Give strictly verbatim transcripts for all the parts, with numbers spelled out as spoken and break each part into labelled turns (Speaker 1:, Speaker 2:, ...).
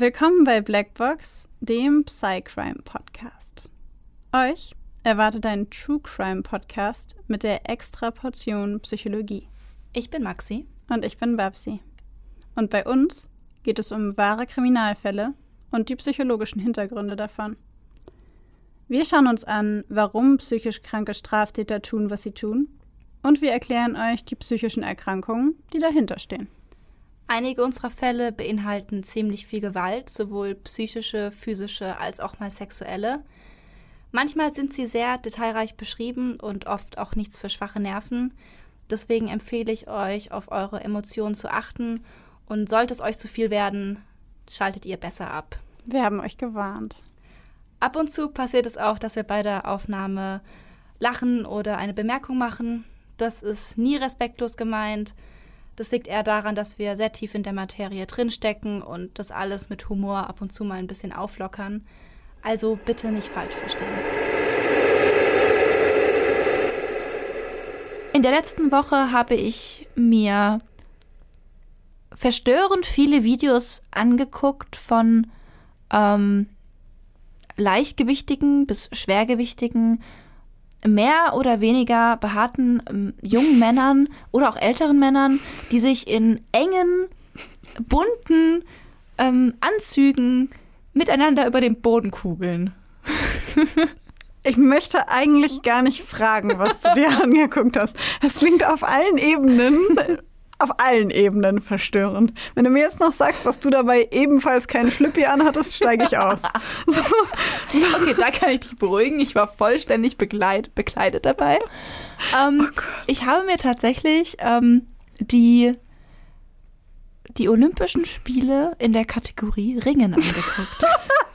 Speaker 1: Willkommen bei Blackbox, dem Psycrime-Podcast. Euch erwartet ein True-Crime-Podcast mit der extra Portion Psychologie.
Speaker 2: Ich bin Maxi.
Speaker 1: Und ich bin Babsi. Und bei uns geht es um wahre Kriminalfälle und die psychologischen Hintergründe davon. Wir schauen uns an, warum psychisch kranke Straftäter tun, was sie tun. Und wir erklären euch die psychischen Erkrankungen, die dahinter stehen.
Speaker 2: Einige unserer Fälle beinhalten ziemlich viel Gewalt, sowohl psychische, physische als auch mal sexuelle. Manchmal sind sie sehr detailreich beschrieben und oft auch nichts für schwache Nerven. Deswegen empfehle ich euch, auf eure Emotionen zu achten. Und sollte es euch zu viel werden, schaltet ihr besser ab.
Speaker 1: Wir haben euch gewarnt.
Speaker 2: Ab und zu passiert es auch, dass wir bei der Aufnahme lachen oder eine Bemerkung machen. Das ist nie respektlos gemeint. Das liegt eher daran, dass wir sehr tief in der Materie drinstecken und das alles mit Humor ab und zu mal ein bisschen auflockern. Also bitte nicht falsch verstehen. In der letzten Woche habe ich mir verstörend viele Videos angeguckt von ähm, leichtgewichtigen bis schwergewichtigen, mehr oder weniger behaarten ähm, jungen Männern oder auch älteren Männern, die sich in engen, bunten ähm, Anzügen miteinander über den Boden kugeln.
Speaker 1: Ich möchte eigentlich gar nicht fragen, was du dir angeguckt hast. Es klingt auf allen Ebenen, auf allen Ebenen verstörend. Wenn du mir jetzt noch sagst, dass du dabei ebenfalls keinen Schlüppi anhattest, steige ich aus. So.
Speaker 2: Okay, da kann ich dich beruhigen. Ich war vollständig begleit, bekleidet dabei. Ähm, oh ich habe mir tatsächlich ähm, die, die Olympischen Spiele in der Kategorie Ringen angeguckt.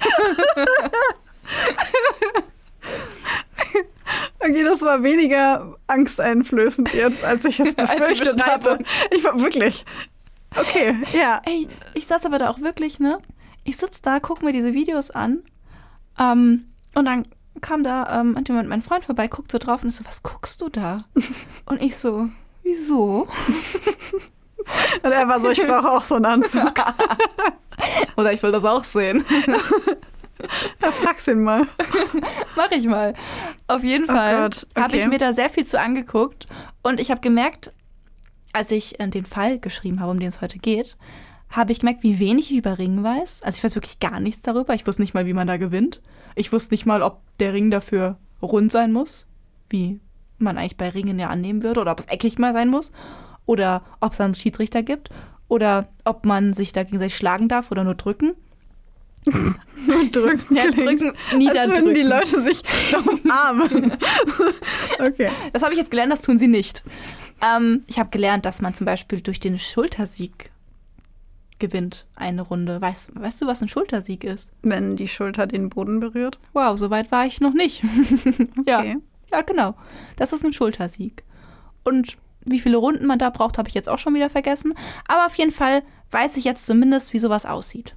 Speaker 1: Okay, das war weniger angsteinflößend jetzt, als ich es befürchtet hatte. Ich war wirklich. Okay, ja.
Speaker 2: Ey, ich saß aber da auch wirklich, ne? Ich sitze da, gucke mir diese Videos an. Ähm, und dann kam da ähm, jemand, mein Freund vorbei, guckt so drauf und ist so, was guckst du da? Und ich so, wieso?
Speaker 1: Und er war so, ich brauche auch so einen Anzug.
Speaker 2: Oder ich will das auch sehen.
Speaker 1: Ja, frag's ihn mal.
Speaker 2: Mach ich mal. Auf jeden Fall
Speaker 1: oh okay.
Speaker 2: habe ich mir da sehr viel zu angeguckt. Und ich habe gemerkt, als ich äh, den Fall geschrieben habe, um den es heute geht, habe ich gemerkt, wie wenig ich über Ringen weiß. Also ich weiß wirklich gar nichts darüber. Ich wusste nicht mal, wie man da gewinnt. Ich wusste nicht mal, ob der Ring dafür rund sein muss, wie man eigentlich bei Ringen ja annehmen würde. Oder ob es eckig mal sein muss. Oder ob es einen Schiedsrichter gibt. Oder ob man sich da gegenseitig schlagen darf oder nur drücken.
Speaker 1: Nur drücken.
Speaker 2: Ja, drücken, niederdrücken.
Speaker 1: Als würden die Leute sich umarmen. Okay.
Speaker 2: Das habe ich jetzt gelernt, das tun sie nicht. Ähm, ich habe gelernt, dass man zum Beispiel durch den Schultersieg gewinnt eine Runde. Weißt, weißt du, was ein Schultersieg ist?
Speaker 1: Wenn die Schulter den Boden berührt.
Speaker 2: Wow, so weit war ich noch nicht. ja.
Speaker 1: Okay.
Speaker 2: Ja, genau. Das ist ein Schultersieg. Und wie viele Runden man da braucht, habe ich jetzt auch schon wieder vergessen. Aber auf jeden Fall weiß ich jetzt zumindest, wie sowas aussieht.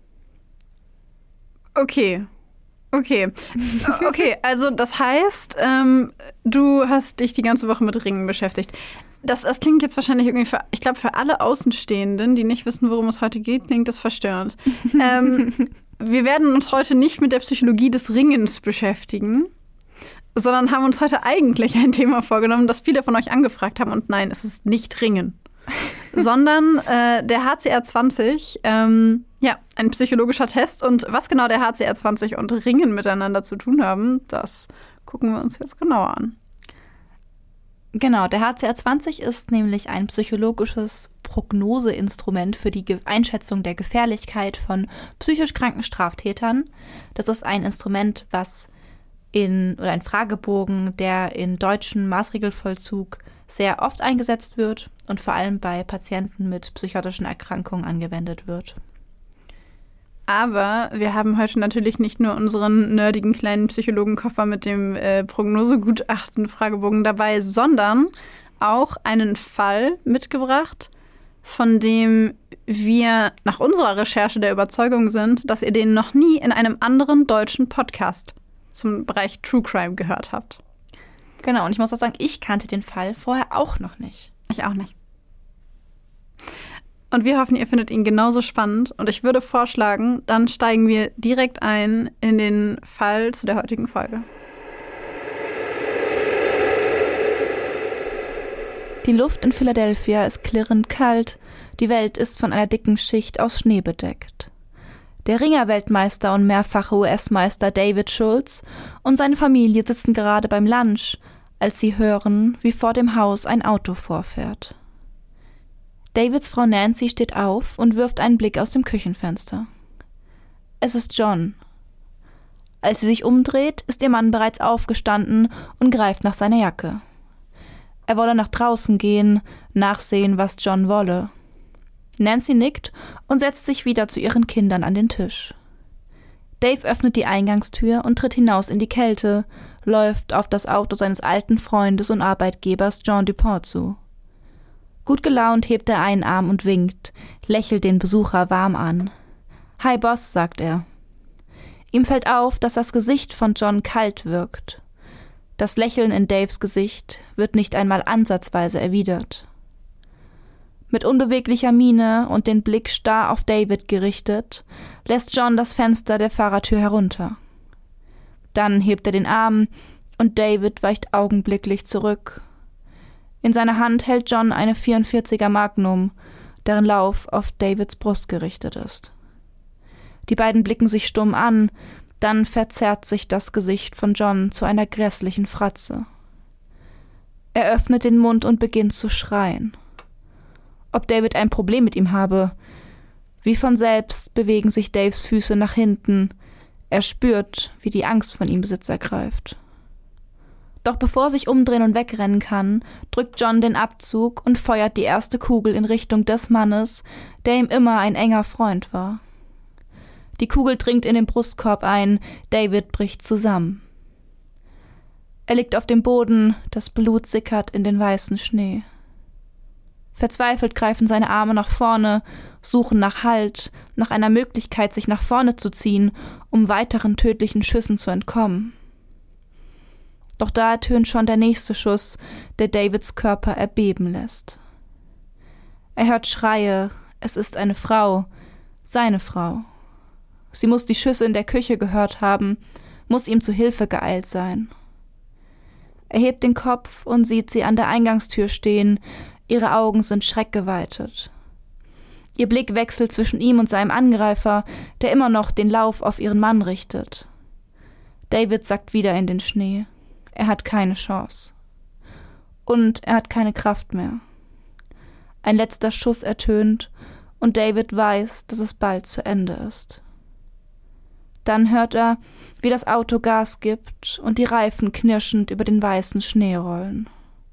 Speaker 1: Okay, okay. Okay, also das heißt, ähm, du hast dich die ganze Woche mit Ringen beschäftigt. Das, das klingt jetzt wahrscheinlich irgendwie für, ich glaube, für alle Außenstehenden, die nicht wissen, worum es heute geht, klingt das verstörend. ähm, wir werden uns heute nicht mit der Psychologie des Ringens beschäftigen, sondern haben uns heute eigentlich ein Thema vorgenommen, das viele von euch angefragt haben. Und nein, es ist nicht Ringen. sondern äh, der H C R zwanzig, ähm, ja, ein psychologischer Test. Und was genau der H C R zwanzig und Ringen miteinander zu tun haben, das gucken wir uns jetzt genauer an.
Speaker 2: Genau, der H C R zwanzig ist nämlich ein psychologisches Prognoseinstrument für die Ge- Einschätzung der Gefährlichkeit von psychisch kranken Straftätern. Das ist ein Instrument, was in, oder ein Fragebogen, der in deutschen Maßregelvollzug sehr oft eingesetzt wird und vor allem bei Patienten mit psychotischen Erkrankungen angewendet wird.
Speaker 1: Aber wir haben heute natürlich nicht nur unseren nerdigen kleinen Psychologenkoffer mit dem äh, Prognosegutachten-Fragebogen dabei, sondern auch einen Fall mitgebracht, von dem wir nach unserer Recherche der Überzeugung sind, dass ihr den noch nie in einem anderen deutschen Podcast zum Bereich True Crime gehört habt.
Speaker 2: Genau, und ich muss auch sagen, ich kannte den Fall vorher auch noch nicht.
Speaker 1: Ich auch nicht. Und wir hoffen, ihr findet ihn genauso spannend. Und ich würde vorschlagen, dann steigen wir direkt ein in den Fall zu der heutigen Folge.
Speaker 2: Die Luft in Philadelphia ist klirrend kalt. Die Welt ist von einer dicken Schicht aus Schnee bedeckt. Der Ringer-Weltmeister und mehrfache U S-Meister David Schultz und seine Familie sitzen gerade beim Lunch, als sie hören, wie vor dem Haus ein Auto vorfährt. Davids Frau Nancy steht auf und wirft einen Blick aus dem Küchenfenster. Es ist John. Als sie sich umdreht, ist ihr Mann bereits aufgestanden und greift nach seiner Jacke. Er wolle nach draußen gehen, nachsehen, was John wolle. Nancy nickt und setzt sich wieder zu ihren Kindern an den Tisch. Dave öffnet die Eingangstür und tritt hinaus in die Kälte, läuft auf das Auto seines alten Freundes und Arbeitgebers John Dupont zu. Gut gelaunt hebt er einen Arm und winkt, lächelt den Besucher warm an. »Hi Boss«, sagt er. Ihm fällt auf, dass das Gesicht von John kalt wirkt. Das Lächeln in Daves Gesicht wird nicht einmal ansatzweise erwidert. Mit unbeweglicher Miene und den Blick starr auf David gerichtet, lässt John das Fenster der Fahrertür herunter. Dann hebt er den Arm und David weicht augenblicklich zurück. In seiner Hand hält John eine vierundvierziger Magnum, deren Lauf auf Davids Brust gerichtet ist. Die beiden blicken sich stumm an, dann verzerrt sich das Gesicht von John zu einer grässlichen Fratze. Er öffnet den Mund und beginnt zu schreien. Ob David ein Problem mit ihm habe. Wie von selbst bewegen sich Daves Füße nach hinten. Er spürt, wie die Angst von ihm Besitz ergreift. Doch bevor er sich umdrehen und wegrennen kann, drückt John den Abzug und feuert die erste Kugel in Richtung des Mannes, der ihm immer ein enger Freund war. Die Kugel dringt in den Brustkorb ein, David bricht zusammen. Er liegt auf dem Boden, das Blut sickert in den weißen Schnee. Verzweifelt greifen seine Arme nach vorne, suchen nach Halt, nach einer Möglichkeit, sich nach vorne zu ziehen, um weiteren tödlichen Schüssen zu entkommen. Doch da ertönt schon der nächste Schuss, der Davids Körper erbeben lässt. Er hört Schreie, es ist eine Frau, seine Frau. Sie muss die Schüsse in der Küche gehört haben, muss ihm zu Hilfe geeilt sein. Er hebt den Kopf und sieht sie an der Eingangstür stehen, ihre Augen sind schreckgeweitet. Ihr Blick wechselt zwischen ihm und seinem Angreifer, der immer noch den Lauf auf ihren Mann richtet. David sackt wieder in den Schnee. Er hat keine Chance. Und er hat keine Kraft mehr. Ein letzter Schuss ertönt und David weiß, dass es bald zu Ende ist. Dann hört er, wie das Auto Gas gibt und die Reifen knirschend über den weißen Schnee rollen.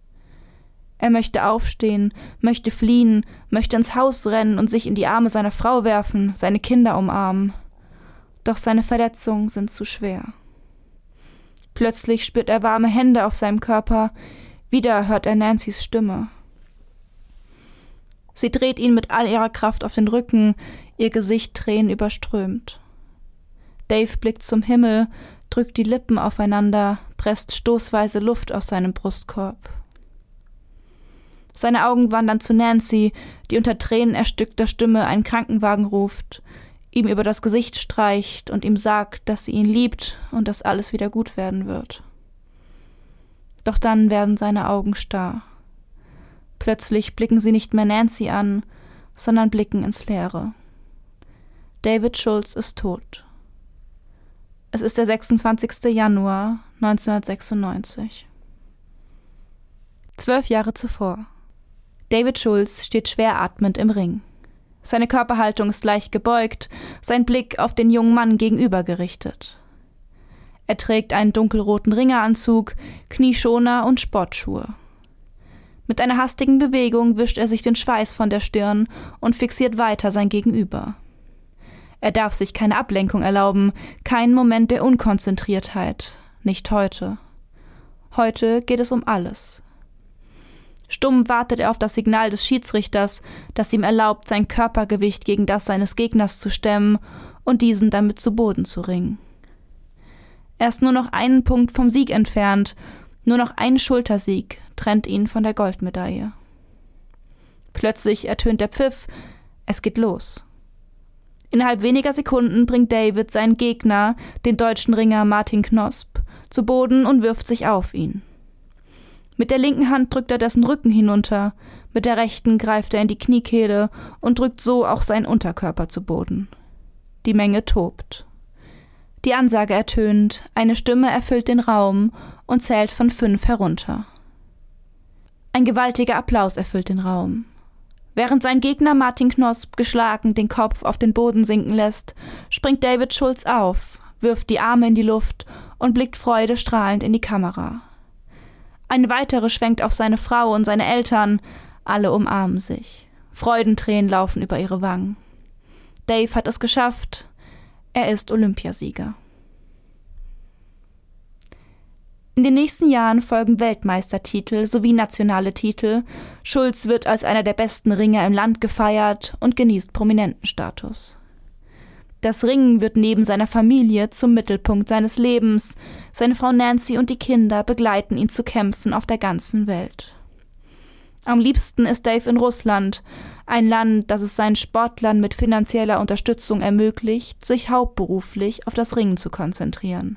Speaker 2: Er möchte aufstehen, möchte fliehen, möchte ins Haus rennen und sich in die Arme seiner Frau werfen, seine Kinder umarmen. Doch seine Verletzungen sind zu schwer. Plötzlich spürt er warme Hände auf seinem Körper, wieder hört er Nancy's Stimme. Sie dreht ihn mit all ihrer Kraft auf den Rücken, ihr Gesicht Tränen überströmt. Dave blickt zum Himmel, drückt die Lippen aufeinander, presst stoßweise Luft aus seinem Brustkorb. Seine Augen wandern zu Nancy, die unter tränenerstickter Stimme einen Krankenwagen ruft, ihm über das Gesicht streicht und ihm sagt, dass sie ihn liebt und dass alles wieder gut werden wird. Doch dann werden seine Augen starr. Plötzlich blicken sie nicht mehr Nancy an, sondern blicken ins Leere. David Schultz ist tot. Es ist der sechsundzwanzigster Januar neunzehnhundertsechsundneunzig. Zwölf Jahre zuvor. David Schultz steht schwer atmend im Ring. Seine Körperhaltung ist leicht gebeugt, sein Blick auf den jungen Mann gegenüber gerichtet. Er trägt einen dunkelroten Ringeranzug, Knieschoner und Sportschuhe. Mit einer hastigen Bewegung wischt er sich den Schweiß von der Stirn und fixiert weiter sein Gegenüber. Er darf sich keine Ablenkung erlauben, keinen Moment der Unkonzentriertheit, nicht heute. Heute geht es um alles. Stumm wartet er auf das Signal des Schiedsrichters, das ihm erlaubt, sein Körpergewicht gegen das seines Gegners zu stemmen und diesen damit zu Boden zu ringen. Er ist nur noch einen Punkt vom Sieg entfernt, nur noch ein Schultersieg trennt ihn von der Goldmedaille. Plötzlich ertönt der Pfiff, Es geht los. Innerhalb weniger Sekunden bringt David seinen Gegner, den deutschen Ringer Martin Knosp, zu Boden und wirft sich auf ihn. Mit der linken Hand drückt er dessen Rücken hinunter, mit der rechten greift er in die Kniekehle und drückt so auch seinen Unterkörper zu Boden. Die Menge tobt. Die Ansage ertönt, eine Stimme erfüllt den Raum und zählt von fünf herunter. Ein gewaltiger Applaus erfüllt den Raum. Während sein Gegner Martin Knosp geschlagen den Kopf auf den Boden sinken lässt, springt David Schulz auf, wirft die Arme in die Luft und blickt freudestrahlend in die Kamera. Eine weitere schwenkt auf seine Frau und seine Eltern, alle umarmen sich. Freudentränen laufen über ihre Wangen. Dave hat es geschafft, er ist Olympiasieger. In den nächsten Jahren folgen Weltmeistertitel sowie nationale Titel. Schulz wird als einer der besten Ringer im Land gefeiert und genießt Prominentenstatus. Das Ringen wird neben seiner Familie zum Mittelpunkt seines Lebens. Seine Frau Nancy und die Kinder begleiten ihn zu Kämpfen auf der ganzen Welt. Am liebsten ist Dave in Russland, ein Land, das es seinen Sportlern mit finanzieller Unterstützung ermöglicht, sich hauptberuflich auf das Ringen zu konzentrieren.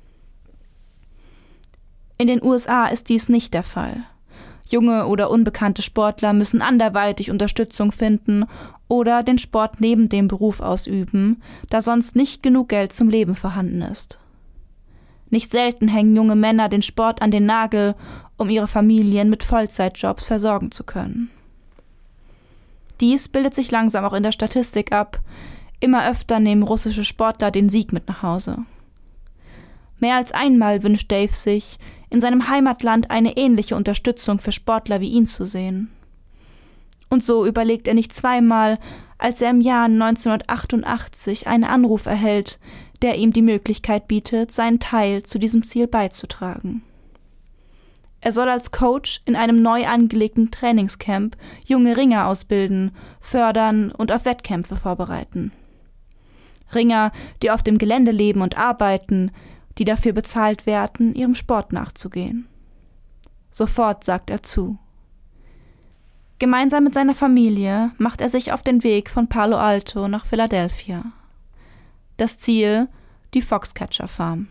Speaker 2: In den U S A ist dies nicht der Fall. Junge oder unbekannte Sportler müssen anderweitig Unterstützung finden oder den Sport neben dem Beruf ausüben, da sonst nicht genug Geld zum Leben vorhanden ist. Nicht selten hängen junge Männer den Sport an den Nagel, um ihre Familien mit Vollzeitjobs versorgen zu können. Dies bildet sich langsam auch in der Statistik ab. Immer öfter nehmen russische Sportler den Sieg mit nach Hause. Mehr als einmal wünscht Dave sich, in seinem Heimatland eine ähnliche Unterstützung für Sportler wie ihn zu sehen. Und so überlegt er nicht zweimal, als er im Jahr neunzehnhundertachtundachtzig einen Anruf erhält, der ihm die Möglichkeit bietet, seinen Teil zu diesem Ziel beizutragen. Er soll als Coach in einem neu angelegten Trainingscamp junge Ringer ausbilden, fördern und auf Wettkämpfe vorbereiten. Ringer, die auf dem Gelände leben und arbeiten, die dafür bezahlt werden, ihrem Sport nachzugehen. Sofort sagt er zu. Gemeinsam mit seiner Familie macht er sich auf den Weg von Palo Alto nach Philadelphia. Das Ziel, die Foxcatcher Farm.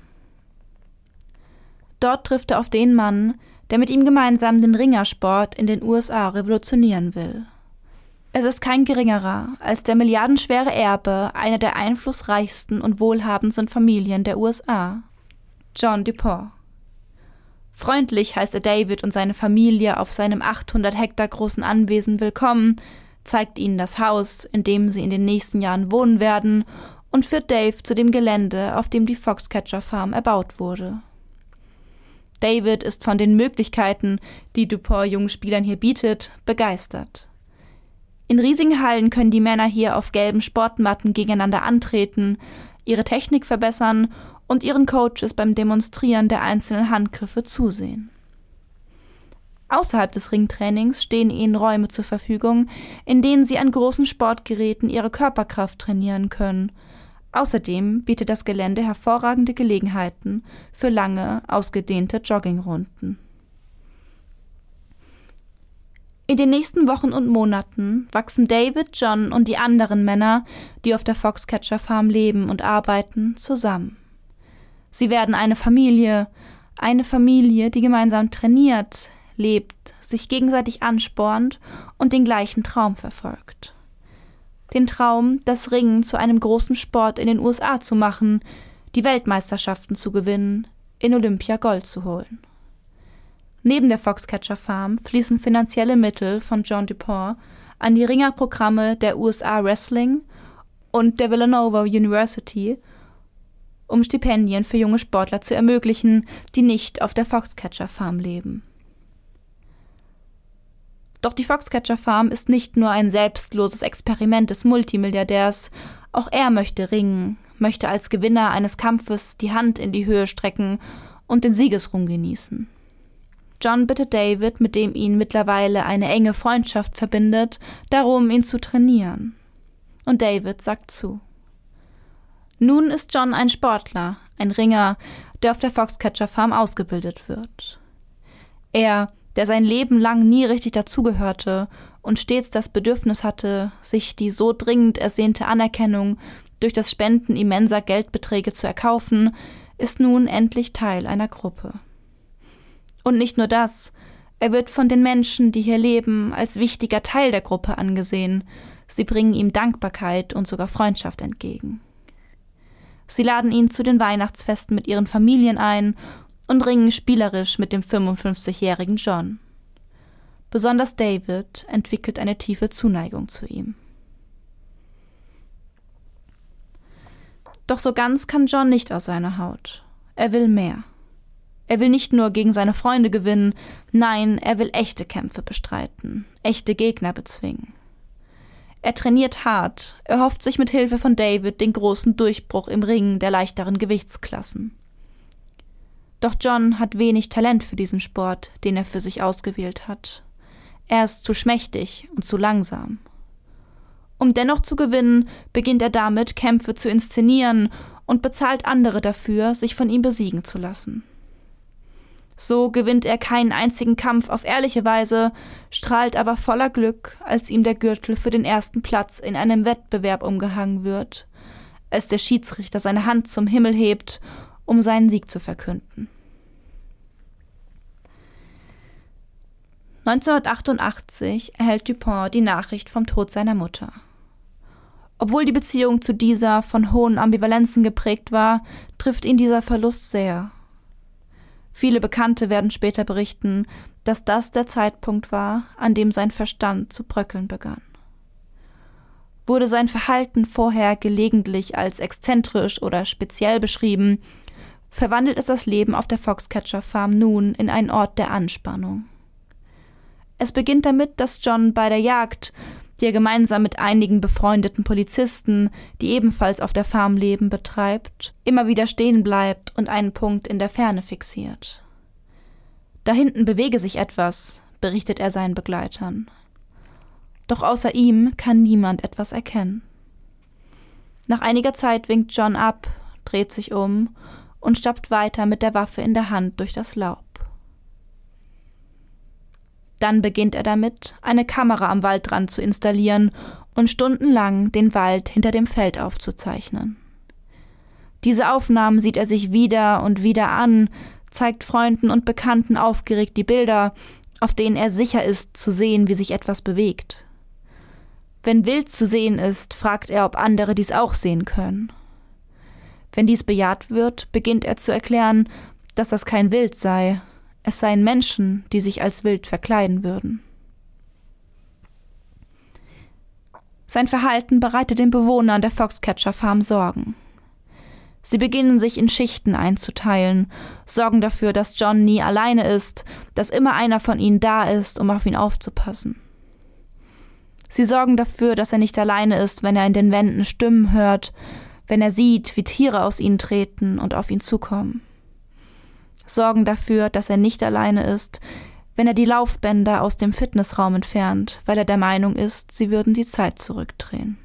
Speaker 2: Dort trifft er auf den Mann, der mit ihm gemeinsam den Ringersport in den U S A revolutionieren will. Es ist kein geringerer als der milliardenschwere Erbe einer der einflussreichsten und wohlhabendsten Familien der U S A, John DuPont. Freundlich heißt er David und seine Familie auf seinem achthundert Hektar großen Anwesen willkommen, zeigt ihnen das Haus, in dem sie in den nächsten Jahren wohnen werden, und führt Dave zu dem Gelände, auf dem die Foxcatcher Farm erbaut wurde. David ist von den Möglichkeiten, die DuPont jungen Spielern hier bietet, begeistert. In riesigen Hallen können die Männer hier auf gelben Sportmatten gegeneinander antreten, ihre Technik verbessern und ihren Coaches beim Demonstrieren der einzelnen Handgriffe zusehen. Außerhalb des Ringtrainings stehen ihnen Räume zur Verfügung, in denen sie an großen Sportgeräten ihre Körperkraft trainieren können. Außerdem bietet das Gelände hervorragende Gelegenheiten für lange, ausgedehnte Joggingrunden. In den nächsten Wochen und Monaten wachsen David, John und die anderen Männer, die auf der Foxcatcher Farm leben und arbeiten, zusammen. Sie werden eine Familie, eine Familie, die gemeinsam trainiert, lebt, sich gegenseitig anspornt und den gleichen Traum verfolgt. Den Traum, das Ringen zu einem großen Sport in den U S A zu machen, die Weltmeisterschaften zu gewinnen, in Olympia Gold zu holen. Neben der Foxcatcher Farm fließen finanzielle Mittel von John DuPont an die Ringerprogramme der U S A Wrestling und der Villanova University, um Stipendien für junge Sportler zu ermöglichen, die nicht auf der Foxcatcher Farm leben. Doch die Foxcatcher Farm ist nicht nur ein selbstloses Experiment des Multimilliardärs, auch er möchte ringen, möchte als Gewinner eines Kampfes die Hand in die Höhe strecken und den Siegesruhm genießen. John bittet David, mit dem ihn mittlerweile eine enge Freundschaft verbindet, darum, ihn zu trainieren. Und David sagt zu. Nun ist John ein Sportler, ein Ringer, der auf der Foxcatcher Farm ausgebildet wird. Er, der sein Leben lang nie richtig dazugehörte und stets das Bedürfnis hatte, sich die so dringend ersehnte Anerkennung durch das Spenden immenser Geldbeträge zu erkaufen, ist nun endlich Teil einer Gruppe. Und nicht nur das, er wird von den Menschen, die hier leben, als wichtiger Teil der Gruppe angesehen. Sie bringen ihm Dankbarkeit und sogar Freundschaft entgegen. Sie laden ihn zu den Weihnachtsfesten mit ihren Familien ein und ringen spielerisch mit dem fünfundfünfzigjährigen John. Besonders David entwickelt eine tiefe Zuneigung zu ihm. Doch so ganz kann John nicht aus seiner Haut. Er will mehr. Er will nicht nur gegen seine Freunde gewinnen, nein, er will echte Kämpfe bestreiten, echte Gegner bezwingen. Er trainiert hart, er hofft sich mit Hilfe von David den großen Durchbruch im Ringen der leichteren Gewichtsklassen. Doch John hat wenig Talent für diesen Sport, den er für sich ausgewählt hat. Er ist zu schmächtig und zu langsam. Um dennoch zu gewinnen, beginnt er damit, Kämpfe zu inszenieren und bezahlt andere dafür, sich von ihm besiegen zu lassen. So gewinnt er keinen einzigen Kampf auf ehrliche Weise, strahlt aber voller Glück, als ihm der Gürtel für den ersten Platz in einem Wettbewerb umgehangen wird, als der Schiedsrichter seine Hand zum Himmel hebt, um seinen Sieg zu verkünden. neunzehnhundertachtundachtzig erhält Dupont die Nachricht vom Tod seiner Mutter. Obwohl die Beziehung zu dieser von hohen Ambivalenzen geprägt war, trifft ihn dieser Verlust sehr. Viele Bekannte werden später berichten, dass das der Zeitpunkt war, an dem sein Verstand zu bröckeln begann. Wurde sein Verhalten vorher gelegentlich als exzentrisch oder speziell beschrieben, verwandelt es das Leben auf der Foxcatcher Farm nun in einen Ort der Anspannung. Es beginnt damit, dass John bei der Jagd, die er gemeinsam mit einigen befreundeten Polizisten, die ebenfalls auf der Farm leben, betreibt, immer wieder stehen bleibt und einen Punkt in der Ferne fixiert. Da hinten bewege sich etwas, berichtet er seinen Begleitern. Doch außer ihm kann niemand etwas erkennen. Nach einiger Zeit winkt John ab, dreht sich um und stapft weiter mit der Waffe in der Hand durch das Laub. Dann beginnt er damit, eine Kamera am Waldrand zu installieren und stundenlang den Wald hinter dem Feld aufzuzeichnen. Diese Aufnahmen sieht er sich wieder und wieder an, zeigt Freunden und Bekannten aufgeregt die Bilder, auf denen er sicher ist, zu sehen, wie sich etwas bewegt. Wenn Wild zu sehen ist, fragt er, ob andere dies auch sehen können. Wenn dies bejaht wird, beginnt er zu erklären, dass das kein Wild sei. Es seien Menschen, die sich als wild verkleiden würden. Sein Verhalten bereitet den Bewohnern der Foxcatcher Farm Sorgen. Sie beginnen sich in Schichten einzuteilen, sorgen dafür, dass John nie alleine ist, dass immer einer von ihnen da ist, um auf ihn aufzupassen. Sie sorgen dafür, dass er nicht alleine ist, wenn er in den Wänden Stimmen hört, wenn er sieht, wie Tiere aus ihnen treten und auf ihn zukommen. Sorgen dafür, dass er nicht alleine ist, wenn er die Laufbänder aus dem Fitnessraum entfernt, weil er der Meinung ist, sie würden die Zeit zurückdrehen.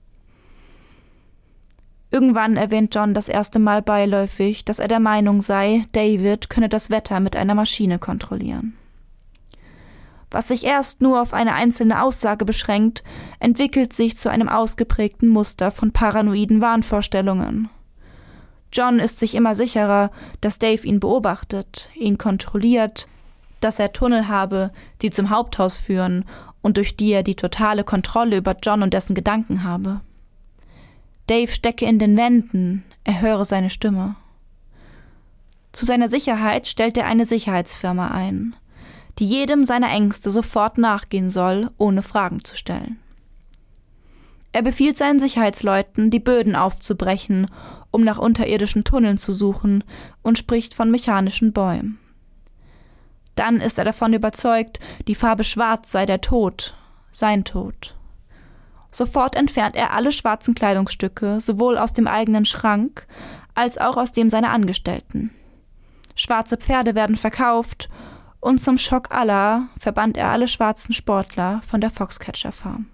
Speaker 2: Irgendwann erwähnt John das erste Mal beiläufig, dass er der Meinung sei, David könne das Wetter mit einer Maschine kontrollieren. Was sich erst nur auf eine einzelne Aussage beschränkt, entwickelt sich zu einem ausgeprägten Muster von paranoiden Wahnvorstellungen. John ist sich immer sicherer, dass Dave ihn beobachtet, ihn kontrolliert, dass er Tunnel habe, die zum Haupthaus führen und durch die er die totale Kontrolle über John und dessen Gedanken habe. Dave stecke in den Wänden, er höre seine Stimme. Zu seiner Sicherheit stellt er eine Sicherheitsfirma ein, die jedem seiner Ängste sofort nachgehen soll, ohne Fragen zu stellen. Er befiehlt seinen Sicherheitsleuten, die Böden aufzubrechen, um nach unterirdischen Tunneln zu suchen, und spricht von mechanischen Bäumen. Dann ist er davon überzeugt, die Farbe Schwarz sei der Tod, sein Tod. Sofort entfernt er alle schwarzen Kleidungsstücke, sowohl aus dem eigenen Schrank als auch aus dem seiner Angestellten. Schwarze Pferde werden verkauft und zum Schock aller verbannt er alle schwarzen Sportler von der Foxcatcher Farm.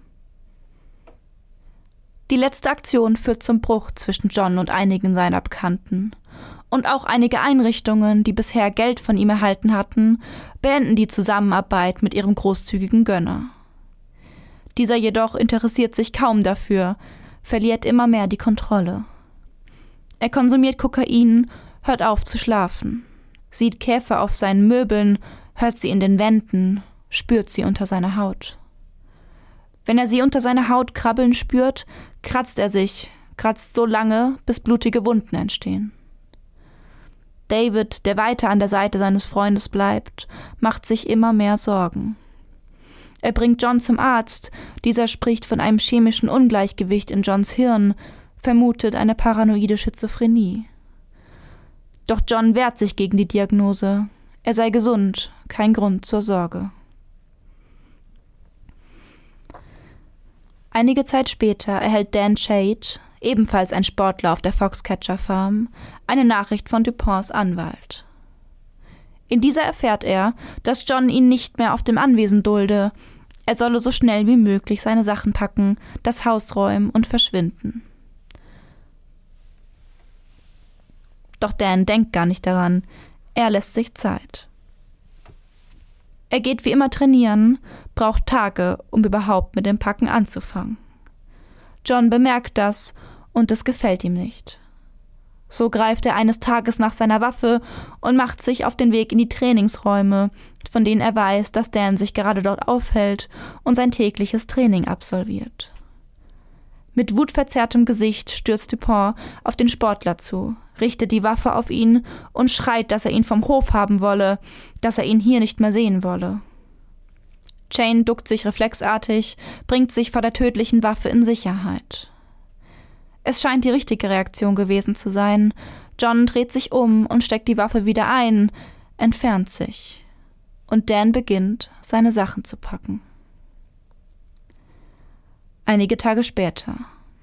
Speaker 2: Die letzte Aktion führt zum Bruch zwischen John und einigen seiner Bekannten. Und auch einige Einrichtungen, die bisher Geld von ihm erhalten hatten, beenden die Zusammenarbeit mit ihrem großzügigen Gönner. Dieser jedoch interessiert sich kaum dafür, verliert immer mehr die Kontrolle. Er konsumiert Kokain, hört auf zu schlafen, sieht Käfer auf seinen Möbeln, hört sie in den Wänden, spürt sie unter seiner Haut. Wenn er sie unter seiner Haut krabbeln spürt, kratzt er sich, kratzt so lange, bis blutige Wunden entstehen. David, der weiter an der Seite seines Freundes bleibt, macht sich immer mehr Sorgen. Er bringt John zum Arzt, dieser spricht von einem chemischen Ungleichgewicht in Johns Hirn, vermutet eine paranoide Schizophrenie. Doch John wehrt sich gegen die Diagnose. Er sei gesund, kein Grund zur Sorge. Einige Zeit später erhält Dan Shade, ebenfalls ein Sportler auf der Foxcatcher Farm, eine Nachricht von Duponts Anwalt. In dieser erfährt er, dass John ihn nicht mehr auf dem Anwesen dulde. Er solle so schnell wie möglich seine Sachen packen, das Haus räumen und verschwinden. Doch Dan denkt gar nicht daran. Er lässt sich Zeit. Er geht wie immer trainieren, braucht Tage, um überhaupt mit dem Packen anzufangen. John bemerkt das und es gefällt ihm nicht. So greift er eines Tages nach seiner Waffe und macht sich auf den Weg in die Trainingsräume, von denen er weiß, dass Dan sich gerade dort aufhält und sein tägliches Training absolviert. Mit wutverzerrtem Gesicht stürzt Dupont auf den Sportler zu, richtet die Waffe auf ihn und schreit, dass er ihn vom Hof haben wolle, dass er ihn hier nicht mehr sehen wolle. Jane duckt sich reflexartig, bringt sich vor der tödlichen Waffe in Sicherheit. Es scheint die richtige Reaktion gewesen zu sein. John dreht sich um und steckt die Waffe wieder ein, entfernt sich. Und Dan beginnt, seine Sachen zu packen. Einige Tage später.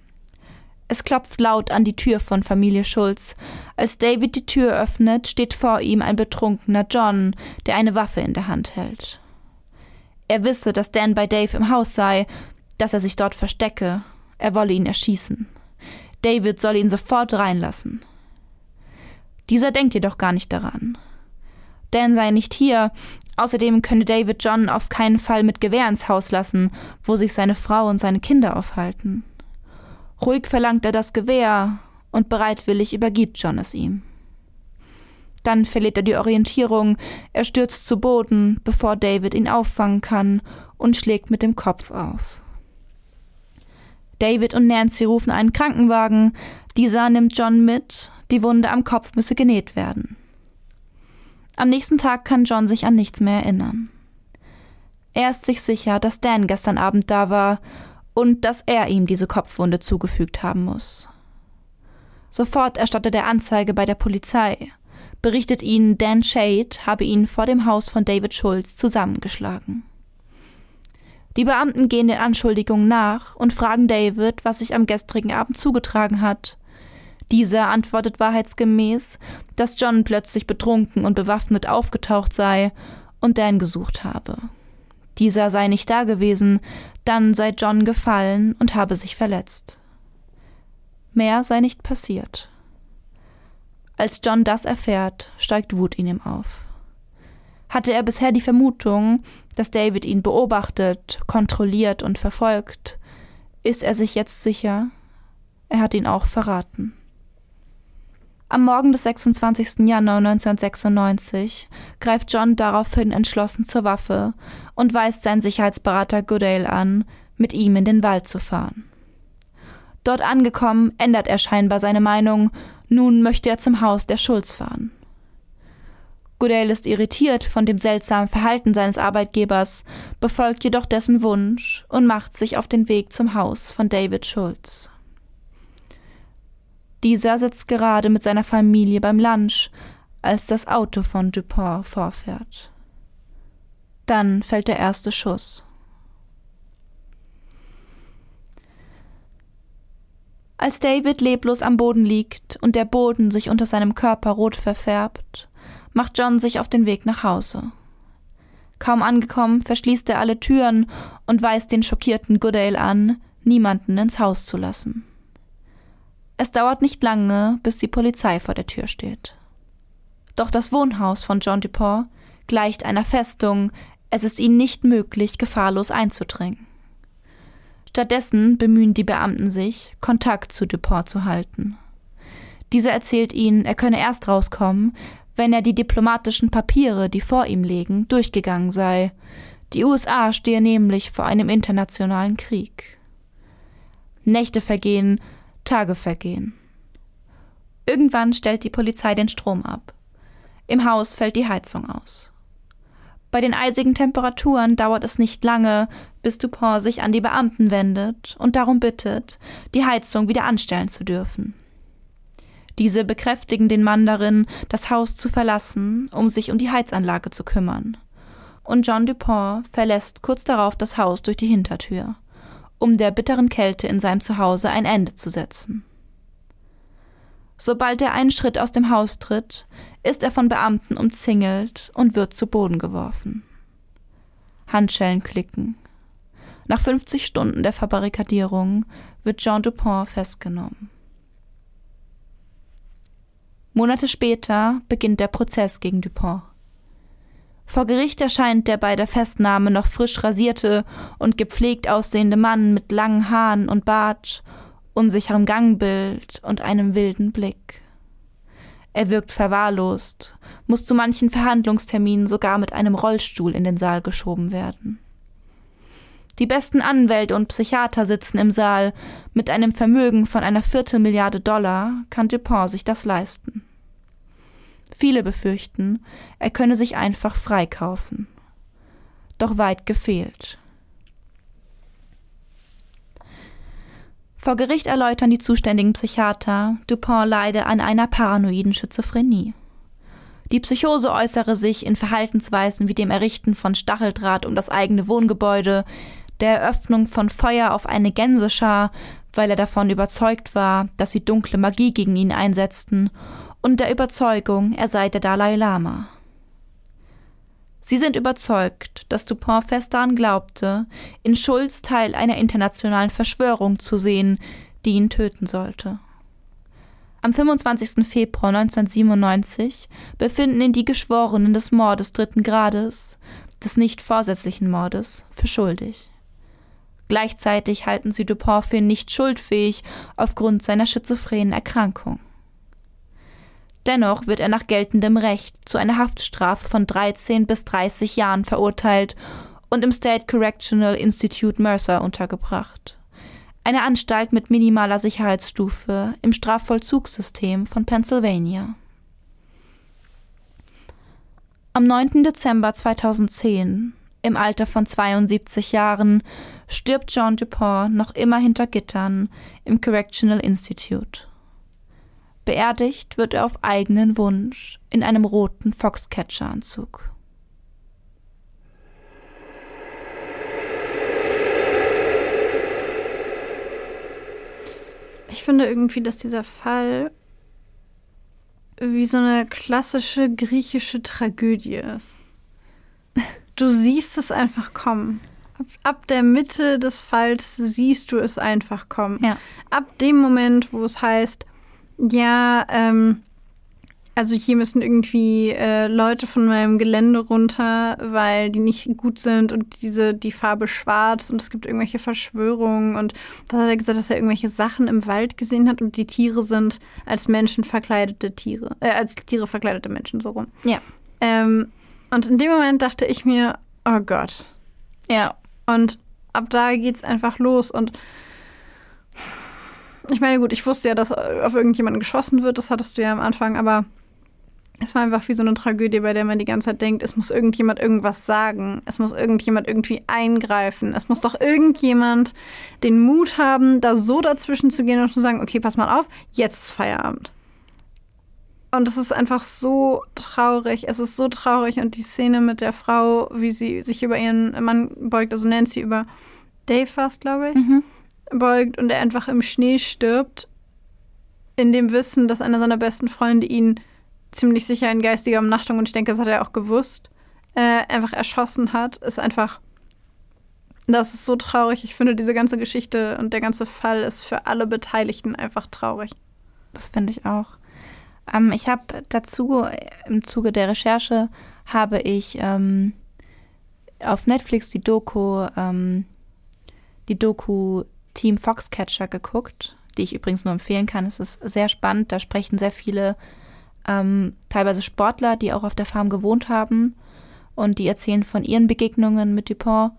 Speaker 2: Es klopft laut an die Tür von Familie Schulz. Als David die Tür öffnet, steht vor ihm ein betrunkener John, der eine Waffe in der Hand hält. Er wisse, dass Dan bei Dave im Haus sei, dass er sich dort verstecke. Er wolle ihn erschießen. David solle ihn sofort reinlassen. Dieser denkt jedoch gar nicht daran. Dan sei nicht hier, außerdem könne David John auf keinen Fall mit Gewehr ins Haus lassen, wo sich seine Frau und seine Kinder aufhalten. Ruhig verlangt er das Gewehr und bereitwillig übergibt John es ihm. Dann verliert er die Orientierung, er stürzt zu Boden, bevor David ihn auffangen kann und schlägt mit dem Kopf auf. David und Nancy rufen einen Krankenwagen, dieser nimmt John mit, die Wunde am Kopf müsse genäht werden. Am nächsten Tag kann John sich an nichts mehr erinnern. Er ist sich sicher, dass Dan gestern Abend da war und dass er ihm diese Kopfwunde zugefügt haben muss. Sofort erstattet er Anzeige bei der Polizei, berichtet ihnen, Dan Shade habe ihn vor dem Haus von David Schulz zusammengeschlagen. Die Beamten gehen den Anschuldigungen nach und fragen David, was sich am gestrigen Abend zugetragen hat. Dieser antwortet wahrheitsgemäß, dass John plötzlich betrunken und bewaffnet aufgetaucht sei und Dan gesucht habe. Dieser sei nicht da gewesen, dann sei John gefallen und habe sich verletzt. Mehr sei nicht passiert. Als John das erfährt, steigt Wut in ihm auf. Hatte er bisher die Vermutung, dass David ihn beobachtet, kontrolliert und verfolgt, ist er sich jetzt sicher, er hat ihn auch verraten. Am Morgen des sechsundzwanzigsten Januar neunzehnhundertsechsundneunzig greift John daraufhin entschlossen zur Waffe und weist seinen Sicherheitsberater Goodale an, mit ihm in den Wald zu fahren. Dort angekommen, ändert er scheinbar seine Meinung, nun möchte er zum Haus der Schulz fahren. Goodale ist irritiert von dem seltsamen Verhalten seines Arbeitgebers, befolgt jedoch dessen Wunsch und macht sich auf den Weg zum Haus von David Schulz. Dieser sitzt gerade mit seiner Familie beim Lunch, als das Auto von Dupont vorfährt. Dann fällt der erste Schuss. Als David leblos am Boden liegt und der Boden sich unter seinem Körper rot verfärbt, macht John sich auf den Weg nach Hause. Kaum angekommen, verschließt er alle Türen und weist den schockierten Goodale an, niemanden ins Haus zu lassen. Es dauert nicht lange, bis die Polizei vor der Tür steht. Doch das Wohnhaus von John Dupont gleicht einer Festung, es ist ihnen nicht möglich, gefahrlos einzudringen. Stattdessen bemühen die Beamten sich, Kontakt zu Dupont zu halten. Dieser erzählt ihnen, er könne erst rauskommen, wenn er die diplomatischen Papiere, die vor ihm liegen, durchgegangen sei. Die U S A stehe nämlich vor einem internationalen Krieg. Nächte vergehen, Tage vergehen. Irgendwann stellt die Polizei den Strom ab. Im Haus fällt die Heizung aus. Bei den eisigen Temperaturen dauert es nicht lange, bis Dupont sich an die Beamten wendet und darum bittet, die Heizung wieder anstellen zu dürfen. Diese bekräftigen den Mann darin, das Haus zu verlassen, um sich um die Heizanlage zu kümmern. Und John Dupont verlässt kurz darauf das Haus durch die Hintertür, um der bitteren Kälte in seinem Zuhause ein Ende zu setzen. Sobald er einen Schritt aus dem Haus tritt, ist er von Beamten umzingelt und wird zu Boden geworfen. Handschellen klicken. Nach fünfzig Stunden der Verbarrikadierung wird Jean Dupont festgenommen. Monate später beginnt der Prozess gegen Dupont. Vor Gericht erscheint der bei der Festnahme noch frisch rasierte und gepflegt aussehende Mann mit langen Haaren und Bart, unsicherem Gangbild und einem wilden Blick. Er wirkt verwahrlost, muss zu manchen Verhandlungsterminen sogar mit einem Rollstuhl in den Saal geschoben werden. Die besten Anwälte und Psychiater sitzen im Saal. Mit einem Vermögen von einer Viertelmilliarde Dollar kann Dupont sich das leisten. Viele befürchten, er könne sich einfach freikaufen. Doch weit gefehlt. Vor Gericht erläutern die zuständigen Psychiater, Dupont leide an einer paranoiden Schizophrenie. Die Psychose äußere sich in Verhaltensweisen wie dem Errichten von Stacheldraht um das eigene Wohngebäude, der Eröffnung von Feuer auf eine Gänseschar, weil er davon überzeugt war, dass sie dunkle Magie gegen ihn einsetzten, und der Überzeugung, er sei der Dalai Lama. Sie sind überzeugt, dass Dupont fest daran glaubte, in Schulz Teil einer internationalen Verschwörung zu sehen, die ihn töten sollte. Am fünfundzwanzigsten Februar neunzehnhundertsiebenundneunzig befinden ihn die Geschworenen des Mordes dritten Grades, des nicht vorsätzlichen Mordes, für schuldig. Gleichzeitig halten sie Dupont für nicht schuldfähig aufgrund seiner schizophrenen Erkrankung. Dennoch wird er nach geltendem Recht zu einer Haftstrafe von dreizehn bis dreißig Jahren verurteilt und im State Correctional Institute Mercer untergebracht. Eine Anstalt mit minimaler Sicherheitsstufe im Strafvollzugssystem von Pennsylvania. Am neunten Dezember zweitausendzehn, im Alter von zweiundsiebzig Jahren, stirbt Jean Dupont noch immer hinter Gittern im Correctional Institute. Beerdigt wird er auf eigenen Wunsch in einem roten Foxcatcher-Anzug.
Speaker 1: Ich finde irgendwie, dass dieser Fall wie so eine klassische griechische Tragödie ist. Du siehst es einfach kommen. Ab, ab der Mitte des Falls siehst du es einfach kommen.
Speaker 2: Ja.
Speaker 1: Ab dem Moment, wo es heißt, ja, ähm, also hier müssen irgendwie äh, Leute von meinem Gelände runter, weil die nicht gut sind und diese die Farbe schwarz und es gibt irgendwelche Verschwörungen und was hat er gesagt, dass er irgendwelche Sachen im Wald gesehen hat und die Tiere sind als Menschen verkleidete Tiere, äh, als Tiere verkleidete Menschen, so rum.
Speaker 2: Ja.
Speaker 1: Ähm, und in dem Moment dachte ich mir, oh Gott.
Speaker 2: Ja.
Speaker 1: Und ab da geht's einfach los und ich meine, gut, ich wusste ja, dass auf irgendjemanden geschossen wird, das hattest du ja am Anfang, aber es war einfach wie so eine Tragödie, bei der man die ganze Zeit denkt, es muss irgendjemand irgendwas sagen, es muss irgendjemand irgendwie eingreifen, es muss doch irgendjemand den Mut haben, da so dazwischen zu gehen und zu sagen, okay, pass mal auf, jetzt ist Feierabend. Und es ist einfach so traurig, es ist so traurig und die Szene mit der Frau, wie sie sich über ihren Mann beugt, also Nancy über Dave fast, glaube ich,
Speaker 2: Mhm.
Speaker 1: beugt und er einfach im Schnee stirbt, in dem Wissen, dass einer seiner besten Freunde ihn ziemlich sicher in geistiger Umnachtung, und ich denke, das hat er auch gewusst, äh, einfach erschossen hat, ist einfach, das ist so traurig. Ich finde, diese ganze Geschichte und der ganze Fall ist für alle Beteiligten einfach traurig.
Speaker 2: Das finde ich auch. Ähm, ich habe dazu, im Zuge der Recherche, habe ich ähm, auf Netflix die Doku ähm, die Doku Team Foxcatcher geguckt, die ich übrigens nur empfehlen kann. Es ist sehr spannend, da sprechen sehr viele ähm, teilweise Sportler, die auch auf der Farm gewohnt haben und die erzählen von ihren Begegnungen mit Dupont.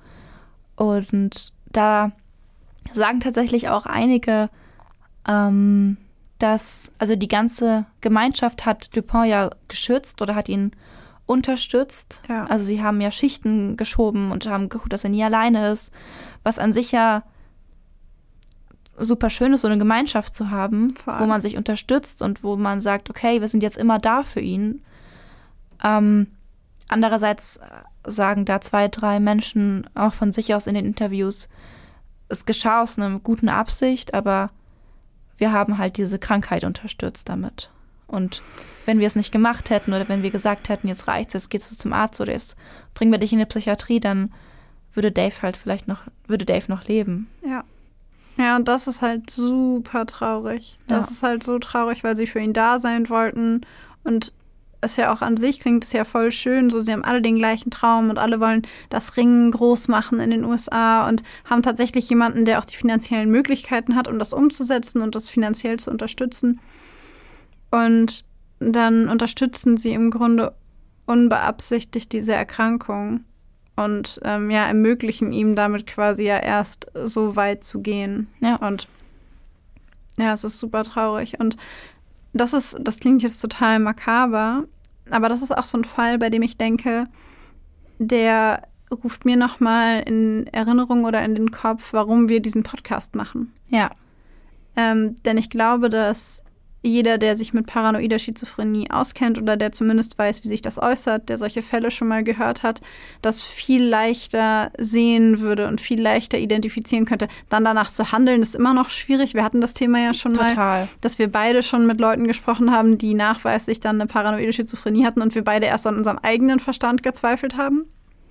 Speaker 2: Und da sagen tatsächlich auch einige, ähm, dass, also die ganze Gemeinschaft hat Dupont ja geschützt oder hat ihn unterstützt.
Speaker 1: Ja.
Speaker 2: Also sie haben ja Schichten geschoben und haben geguckt, dass er nie alleine ist, was an sich ja super schön ist, so eine Gemeinschaft zu haben, wo man sich unterstützt und wo man sagt, okay, wir sind jetzt immer da für ihn. Ähm, andererseits sagen da zwei, drei Menschen auch von sich aus in den Interviews, es geschah aus einer guten Absicht, aber wir haben halt diese Krankheit unterstützt damit. Und wenn wir es nicht gemacht hätten oder wenn wir gesagt hätten, jetzt reicht's, jetzt geht's zum Arzt oder jetzt bringen wir dich in die Psychiatrie, dann würde Dave halt vielleicht noch, würde Dave noch leben.
Speaker 1: Ja. Ja, und das ist halt super traurig. Das
Speaker 2: Ja.
Speaker 1: ist halt so traurig, weil sie für ihn da sein wollten. Und es ja auch an sich klingt es ja voll schön. So, sie haben alle den gleichen Traum und alle wollen das Ringen groß machen in den U S A und haben tatsächlich jemanden, der auch die finanziellen Möglichkeiten hat, um das umzusetzen und das finanziell zu unterstützen. Und dann unterstützen sie im Grunde unbeabsichtigt diese Erkrankung und ähm, ja, ermöglichen ihm damit quasi ja erst so weit zu gehen.
Speaker 2: Ja.
Speaker 1: Und ja, es ist super traurig. Und das ist, das klingt jetzt total makaber, aber das ist auch so ein Fall, bei dem ich denke, der ruft mir nochmal in Erinnerung oder in den Kopf, warum wir diesen Podcast machen.
Speaker 2: Ja.
Speaker 1: Ähm, denn ich glaube, dass jeder, der sich mit paranoider Schizophrenie auskennt oder der zumindest weiß, wie sich das äußert, der solche Fälle schon mal gehört hat, das viel leichter sehen würde und viel leichter identifizieren könnte. Dann danach zu handeln, ist immer noch schwierig. Wir hatten das Thema ja schon
Speaker 2: Total.
Speaker 1: mal, dass wir beide schon mit Leuten gesprochen haben, die nachweislich dann eine paranoide Schizophrenie hatten und wir beide erst an unserem eigenen Verstand gezweifelt haben.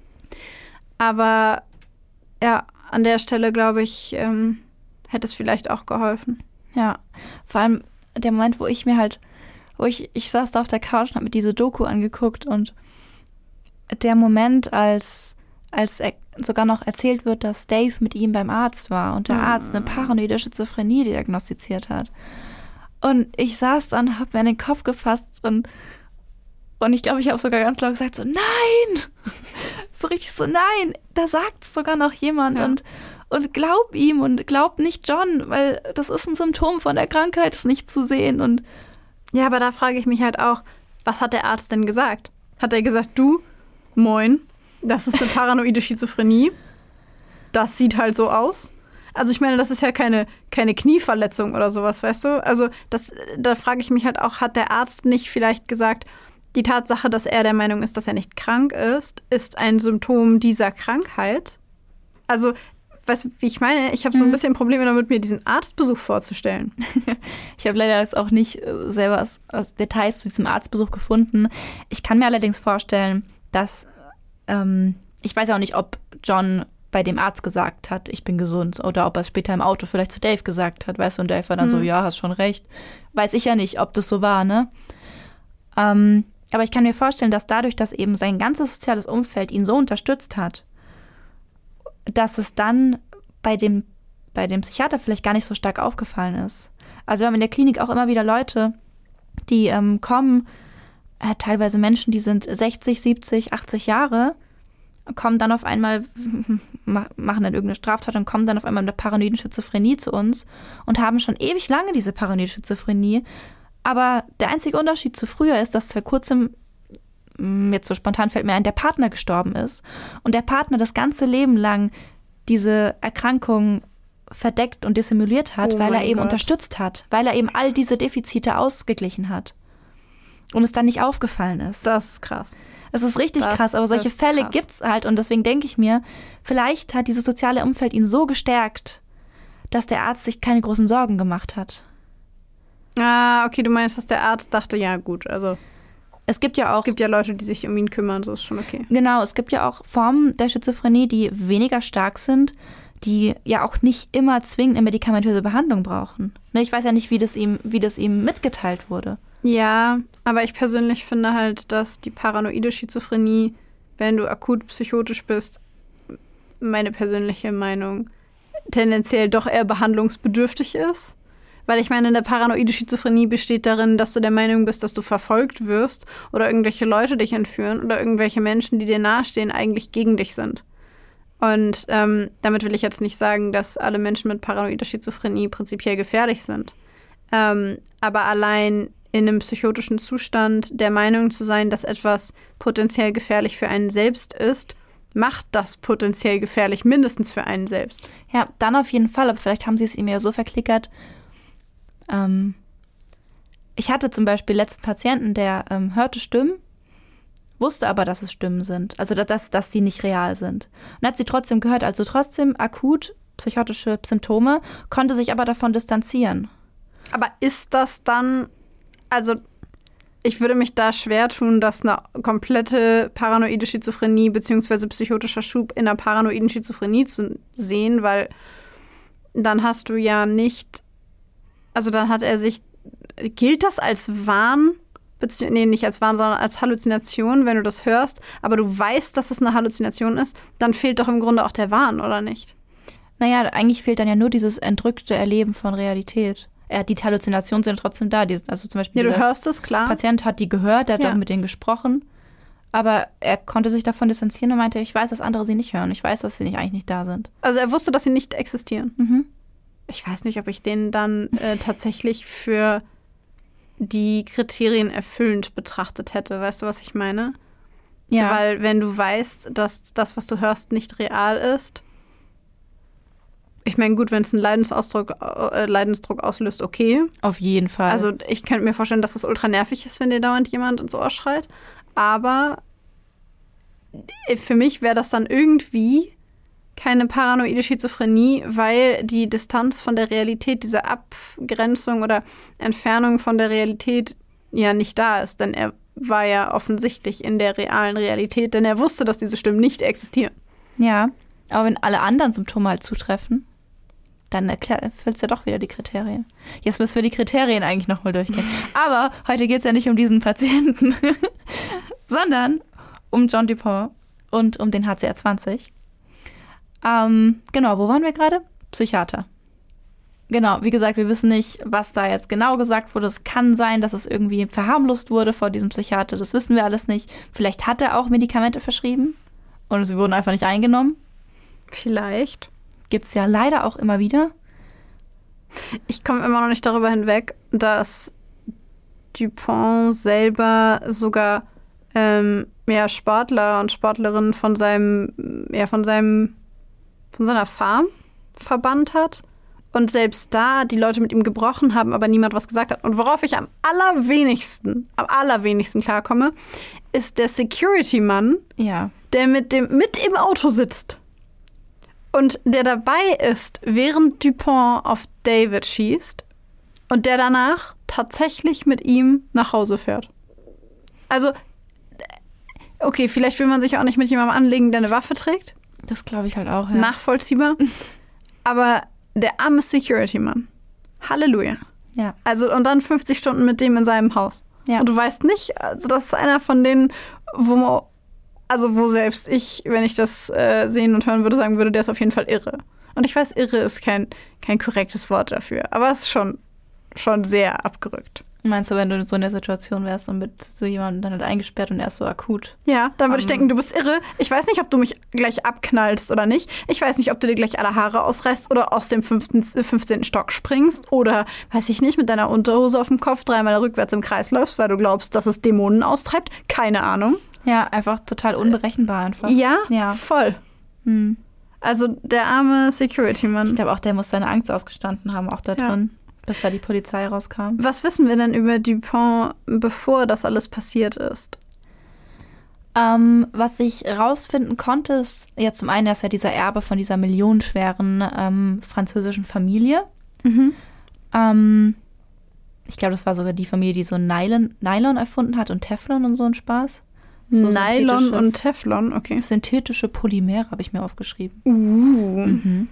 Speaker 1: Aber ja, an der Stelle, glaube ich, ähm, hätte es vielleicht auch geholfen.
Speaker 2: Ja, vor allem der Moment, wo ich mir halt, wo ich, ich saß da auf der Couch und habe mir diese Doku angeguckt und der Moment, als, als er sogar noch erzählt wird, dass Dave mit ihm beim Arzt war und der
Speaker 1: Mhm.
Speaker 2: Arzt eine paranoide Schizophrenie diagnostiziert hat. Und ich saß dann, habe mir an den Kopf gefasst und, und ich glaube, ich habe sogar ganz laut gesagt, so nein! So richtig so, nein, da sagt es sogar noch jemand
Speaker 1: Ja.
Speaker 2: und Und glaub ihm und glaub nicht John, weil das ist ein Symptom von der Krankheit, es nicht zu sehen. Und
Speaker 1: Ja, aber da frage ich mich halt auch, was hat der Arzt denn gesagt? Hat er gesagt, du, moin, das ist eine paranoide Schizophrenie, das sieht halt so aus? Also ich meine, das ist ja keine, keine Knieverletzung oder sowas, weißt du? Also das, da frage ich mich halt auch, hat der Arzt nicht vielleicht gesagt, die Tatsache, dass er der Meinung ist, dass er nicht krank ist, ist ein Symptom dieser Krankheit? Also weißt du, wie ich meine? Ich habe so ein
Speaker 2: Mhm.
Speaker 1: bisschen Probleme damit, mir diesen Arztbesuch vorzustellen.
Speaker 2: ich habe leider jetzt auch nicht äh, selber aus, aus Details zu diesem Arztbesuch gefunden. Ich kann mir allerdings vorstellen, dass, ähm, ich weiß ja auch nicht, ob John bei dem Arzt gesagt hat, ich bin gesund, oder ob er es später im Auto vielleicht zu Dave gesagt hat, weißt du, und Dave war dann
Speaker 1: Mhm.
Speaker 2: so, ja, hast schon recht. Weiß ich ja nicht, ob das so war, ne? Ähm, aber ich kann mir vorstellen, dass dadurch, dass eben sein ganzes soziales Umfeld ihn so unterstützt hat, dass es dann bei dem, bei dem Psychiater vielleicht gar nicht so stark aufgefallen ist. Also wir haben in der Klinik auch immer wieder Leute, die ähm, kommen, äh, teilweise Menschen, die sind sechzig, siebzig, achtzig Jahre, kommen dann auf einmal, machen dann irgendeine Straftat und kommen dann auf einmal mit einer paranoiden Schizophrenie zu uns und haben schon ewig lange diese paranoide Schizophrenie. Aber der einzige Unterschied zu früher ist, dass vor kurzem, jetzt so spontan fällt mir ein, der Partner gestorben ist und der Partner das ganze Leben lang diese Erkrankung verdeckt und dissimuliert hat,
Speaker 1: Oh
Speaker 2: weil er
Speaker 1: mein
Speaker 2: eben
Speaker 1: Gott.
Speaker 2: unterstützt hat, weil er eben all diese Defizite ausgeglichen hat und es dann nicht aufgefallen ist.
Speaker 1: Das ist krass.
Speaker 2: Es ist richtig
Speaker 1: Das
Speaker 2: krass, aber solche
Speaker 1: ist
Speaker 2: Fälle
Speaker 1: krass.
Speaker 2: gibt's halt und deswegen denke ich mir, vielleicht hat dieses soziale Umfeld ihn so gestärkt, dass der Arzt sich keine großen Sorgen gemacht hat.
Speaker 1: Ah, okay, du meinst, dass der Arzt dachte, ja gut, also
Speaker 2: Es gibt ja auch
Speaker 1: es gibt ja Leute, die sich um ihn kümmern, so ist schon okay.
Speaker 2: Genau, es gibt ja auch Formen der Schizophrenie, die weniger stark sind, die ja auch nicht immer zwingend eine medikamentöse Behandlung brauchen. Ne, ich weiß ja nicht, wie das ihm, wie das ihm mitgeteilt wurde.
Speaker 1: Ja, aber ich persönlich finde halt, dass die paranoide Schizophrenie, wenn du akut psychotisch bist, meine persönliche Meinung, tendenziell doch eher behandlungsbedürftig ist. Weil ich meine, eine paranoide Schizophrenie besteht darin, dass du der Meinung bist, dass du verfolgt wirst oder irgendwelche Leute dich entführen oder irgendwelche Menschen, die dir nahestehen, eigentlich gegen dich sind. Und ähm, damit will ich jetzt nicht sagen, dass alle Menschen mit paranoider Schizophrenie prinzipiell gefährlich sind. Ähm, aber allein in einem psychotischen Zustand der Meinung zu sein, dass etwas potenziell gefährlich für einen selbst ist, macht das potenziell gefährlich, mindestens für einen selbst.
Speaker 2: Ja, dann auf jeden Fall. Aber vielleicht haben sie es ihm ja so verklickert. Ähm, ich hatte zum Beispiel letzten Patienten, der ähm, hörte Stimmen, wusste aber, dass es Stimmen sind. Also, dass, dass die nicht real sind. Und hat sie trotzdem gehört, also trotzdem akut psychotische Symptome, konnte sich aber davon distanzieren.
Speaker 1: Aber ist das dann, also ich würde mich da schwer tun, dass eine komplette paranoide Schizophrenie bzw. psychotischer Schub in einer paranoiden Schizophrenie zu sehen, weil dann hast du ja nicht, also dann hat er sich, gilt das als Wahn, bezieh- nee, nicht als Wahn, sondern als Halluzination, wenn du das hörst, aber du weißt, dass es eine Halluzination ist, dann fehlt doch im Grunde auch der Wahn, oder nicht?
Speaker 2: Naja, eigentlich fehlt dann ja nur dieses entrückte Erleben von Realität. Er, die Halluzinationen sind trotzdem da. Die, also zum Beispiel
Speaker 1: ja, du hörst es, klar.
Speaker 2: Der Patient hat die gehört, der hat
Speaker 1: ja.
Speaker 2: auch mit denen gesprochen. Aber er konnte sich davon distanzieren und meinte, ich weiß, dass andere sie nicht hören. Ich weiß, dass sie nicht, eigentlich nicht da sind.
Speaker 1: Also er wusste, dass sie nicht existieren.
Speaker 2: Mhm.
Speaker 1: Ich weiß nicht, ob ich den dann äh, tatsächlich für die Kriterien erfüllend betrachtet hätte. Weißt du, was ich meine?
Speaker 2: Ja.
Speaker 1: Weil wenn du weißt, dass das, was du hörst, nicht real ist. Ich meine, gut, wenn es einen Leidensausdruck, äh, Leidensdruck auslöst, okay.
Speaker 2: Auf jeden Fall.
Speaker 1: Also ich könnte mir vorstellen, dass es ultra nervig ist, wenn dir dauernd jemand ins Ohr schreit. Aber für mich wäre das dann irgendwie keine paranoide Schizophrenie, weil die Distanz von der Realität, diese Abgrenzung oder Entfernung von der Realität ja nicht da ist. Denn er war ja offensichtlich in der realen Realität, denn er wusste, dass diese Stimmen nicht existieren.
Speaker 2: Ja, aber wenn alle anderen Symptome halt zutreffen, dann erfüllst du ja doch wieder die Kriterien. Jetzt müssen wir die Kriterien eigentlich nochmal durchgehen. Aber heute geht es ja nicht um diesen Patienten, sondern um John Dupont und um den H C R zwanzig. Ähm, genau, wo waren wir gerade? Psychiater. Genau, wie gesagt, wir wissen nicht, was da jetzt genau gesagt wurde. Es kann sein, dass es irgendwie verharmlost wurde vor diesem Psychiater. Das wissen wir alles nicht. Vielleicht hat er auch Medikamente verschrieben und sie wurden einfach nicht eingenommen.
Speaker 1: Vielleicht.
Speaker 2: Gibt es ja leider auch immer wieder.
Speaker 1: Ich komme immer noch nicht darüber hinweg, dass Dupont selber sogar ähm, ja, Sportler und Sportlerinnen von seinem, ja, von seinem, von seiner Farm verbannt hat. Und selbst da die Leute mit ihm gebrochen haben, aber niemand was gesagt hat. Und worauf ich am allerwenigsten, am allerwenigsten klarkomme, ist der Security-Mann,
Speaker 2: ja.
Speaker 1: der mit dem mit im Auto sitzt. Und der dabei ist, während Dupont auf David schießt und der danach tatsächlich mit ihm nach Hause fährt. Also, okay, vielleicht will man sich auch nicht mit jemandem anlegen, der eine Waffe trägt.
Speaker 2: Das glaube ich halt auch, ja.
Speaker 1: Nachvollziehbar. Aber der arme Security-Mann. Halleluja.
Speaker 2: Ja.
Speaker 1: Also, und dann fünfzig Stunden mit dem in seinem Haus.
Speaker 2: Ja.
Speaker 1: Und du weißt nicht, also das ist einer von denen, wo man Also wo selbst ich, wenn ich das äh, sehen und hören würde, sagen würde, der ist auf jeden Fall irre. Und ich weiß, irre ist kein, kein korrektes Wort dafür. Aber es ist schon, schon sehr abgerückt.
Speaker 2: Meinst du, wenn du so in der Situation wärst und mit so jemandem dann halt eingesperrt und er ist so akut?
Speaker 1: Ja, dann würde um, ich denken, du bist irre. Ich weiß nicht, ob du mich gleich abknallst oder nicht. Ich weiß nicht, ob du dir gleich alle Haare ausreißt oder aus dem fünften, fünfzehnten Stock springst oder, weiß ich nicht, mit deiner Unterhose auf dem Kopf dreimal rückwärts im Kreis läufst, weil du glaubst, dass es Dämonen austreibt. Keine Ahnung.
Speaker 2: Ja, einfach total unberechenbar einfach.
Speaker 1: Ja,
Speaker 2: ja.
Speaker 1: voll.
Speaker 2: Hm.
Speaker 1: Also der arme Security-Mann.
Speaker 2: Ich glaube auch, der muss seine Angst ausgestanden haben, auch da
Speaker 1: ja.
Speaker 2: drin, bis da die Polizei rauskam.
Speaker 1: Was wissen wir denn über Dupont, bevor das alles passiert ist?
Speaker 2: Ähm, was ich rausfinden konnte, ist, ja, zum einen, er ist ja dieser Erbe von dieser millionenschweren ähm, französischen Familie.
Speaker 1: Mhm.
Speaker 2: Ähm, ich glaube, das war sogar die Familie, die so Nylon, Nylon erfunden hat und Teflon und so ein Spaß. So
Speaker 1: Nylon und Teflon, okay.
Speaker 2: Synthetische Polymere habe ich mir aufgeschrieben.
Speaker 1: Uh.
Speaker 2: Mhm.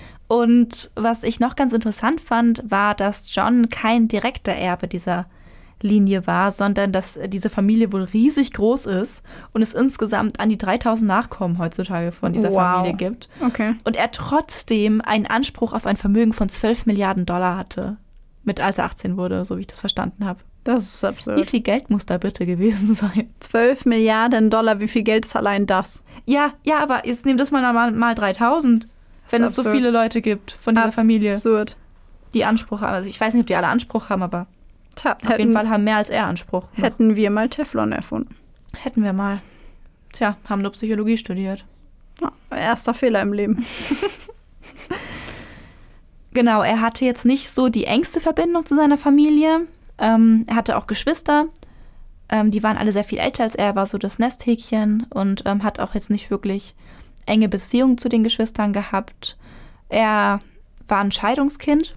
Speaker 2: Und was ich noch ganz interessant fand, war, dass John kein direkter Erbe dieser Linie war, sondern dass diese Familie wohl riesig groß ist und es insgesamt an die dreitausend Nachkommen heutzutage von dieser
Speaker 1: Wow.
Speaker 2: Familie gibt.
Speaker 1: Okay.
Speaker 2: Und er trotzdem einen Anspruch auf ein Vermögen von zwölf Milliarden Dollar hatte, mit als er achtzehn wurde, so wie ich das verstanden habe.
Speaker 1: Das ist absurd.
Speaker 2: Wie viel Geld muss da bitte gewesen sein?
Speaker 1: zwölf Milliarden Dollar, wie viel Geld ist allein das?
Speaker 2: Ja, ja, aber jetzt nimm das mal mal, mal dreitausend, wenn es so
Speaker 1: absurd.
Speaker 2: viele Leute gibt von dieser Familie,
Speaker 1: Absurd.
Speaker 2: die Anspruch haben. Also ich weiß nicht, ob die alle Anspruch haben, aber
Speaker 1: Tja,
Speaker 2: auf
Speaker 1: hätten,
Speaker 2: jeden Fall haben mehr als er Anspruch. noch.
Speaker 1: hätten wir mal Teflon erfunden.
Speaker 2: Hätten wir mal. Tja, haben nur Psychologie studiert.
Speaker 1: Ja, erster Fehler im Leben.
Speaker 2: Genau, er hatte jetzt nicht so die engste Verbindung zu seiner Familie. Ähm, er hatte auch Geschwister. Ähm, die waren alle sehr viel älter als er, war so das Nesthäkchen und ähm, hat auch jetzt nicht wirklich enge Beziehungen zu den Geschwistern gehabt. Er war ein Scheidungskind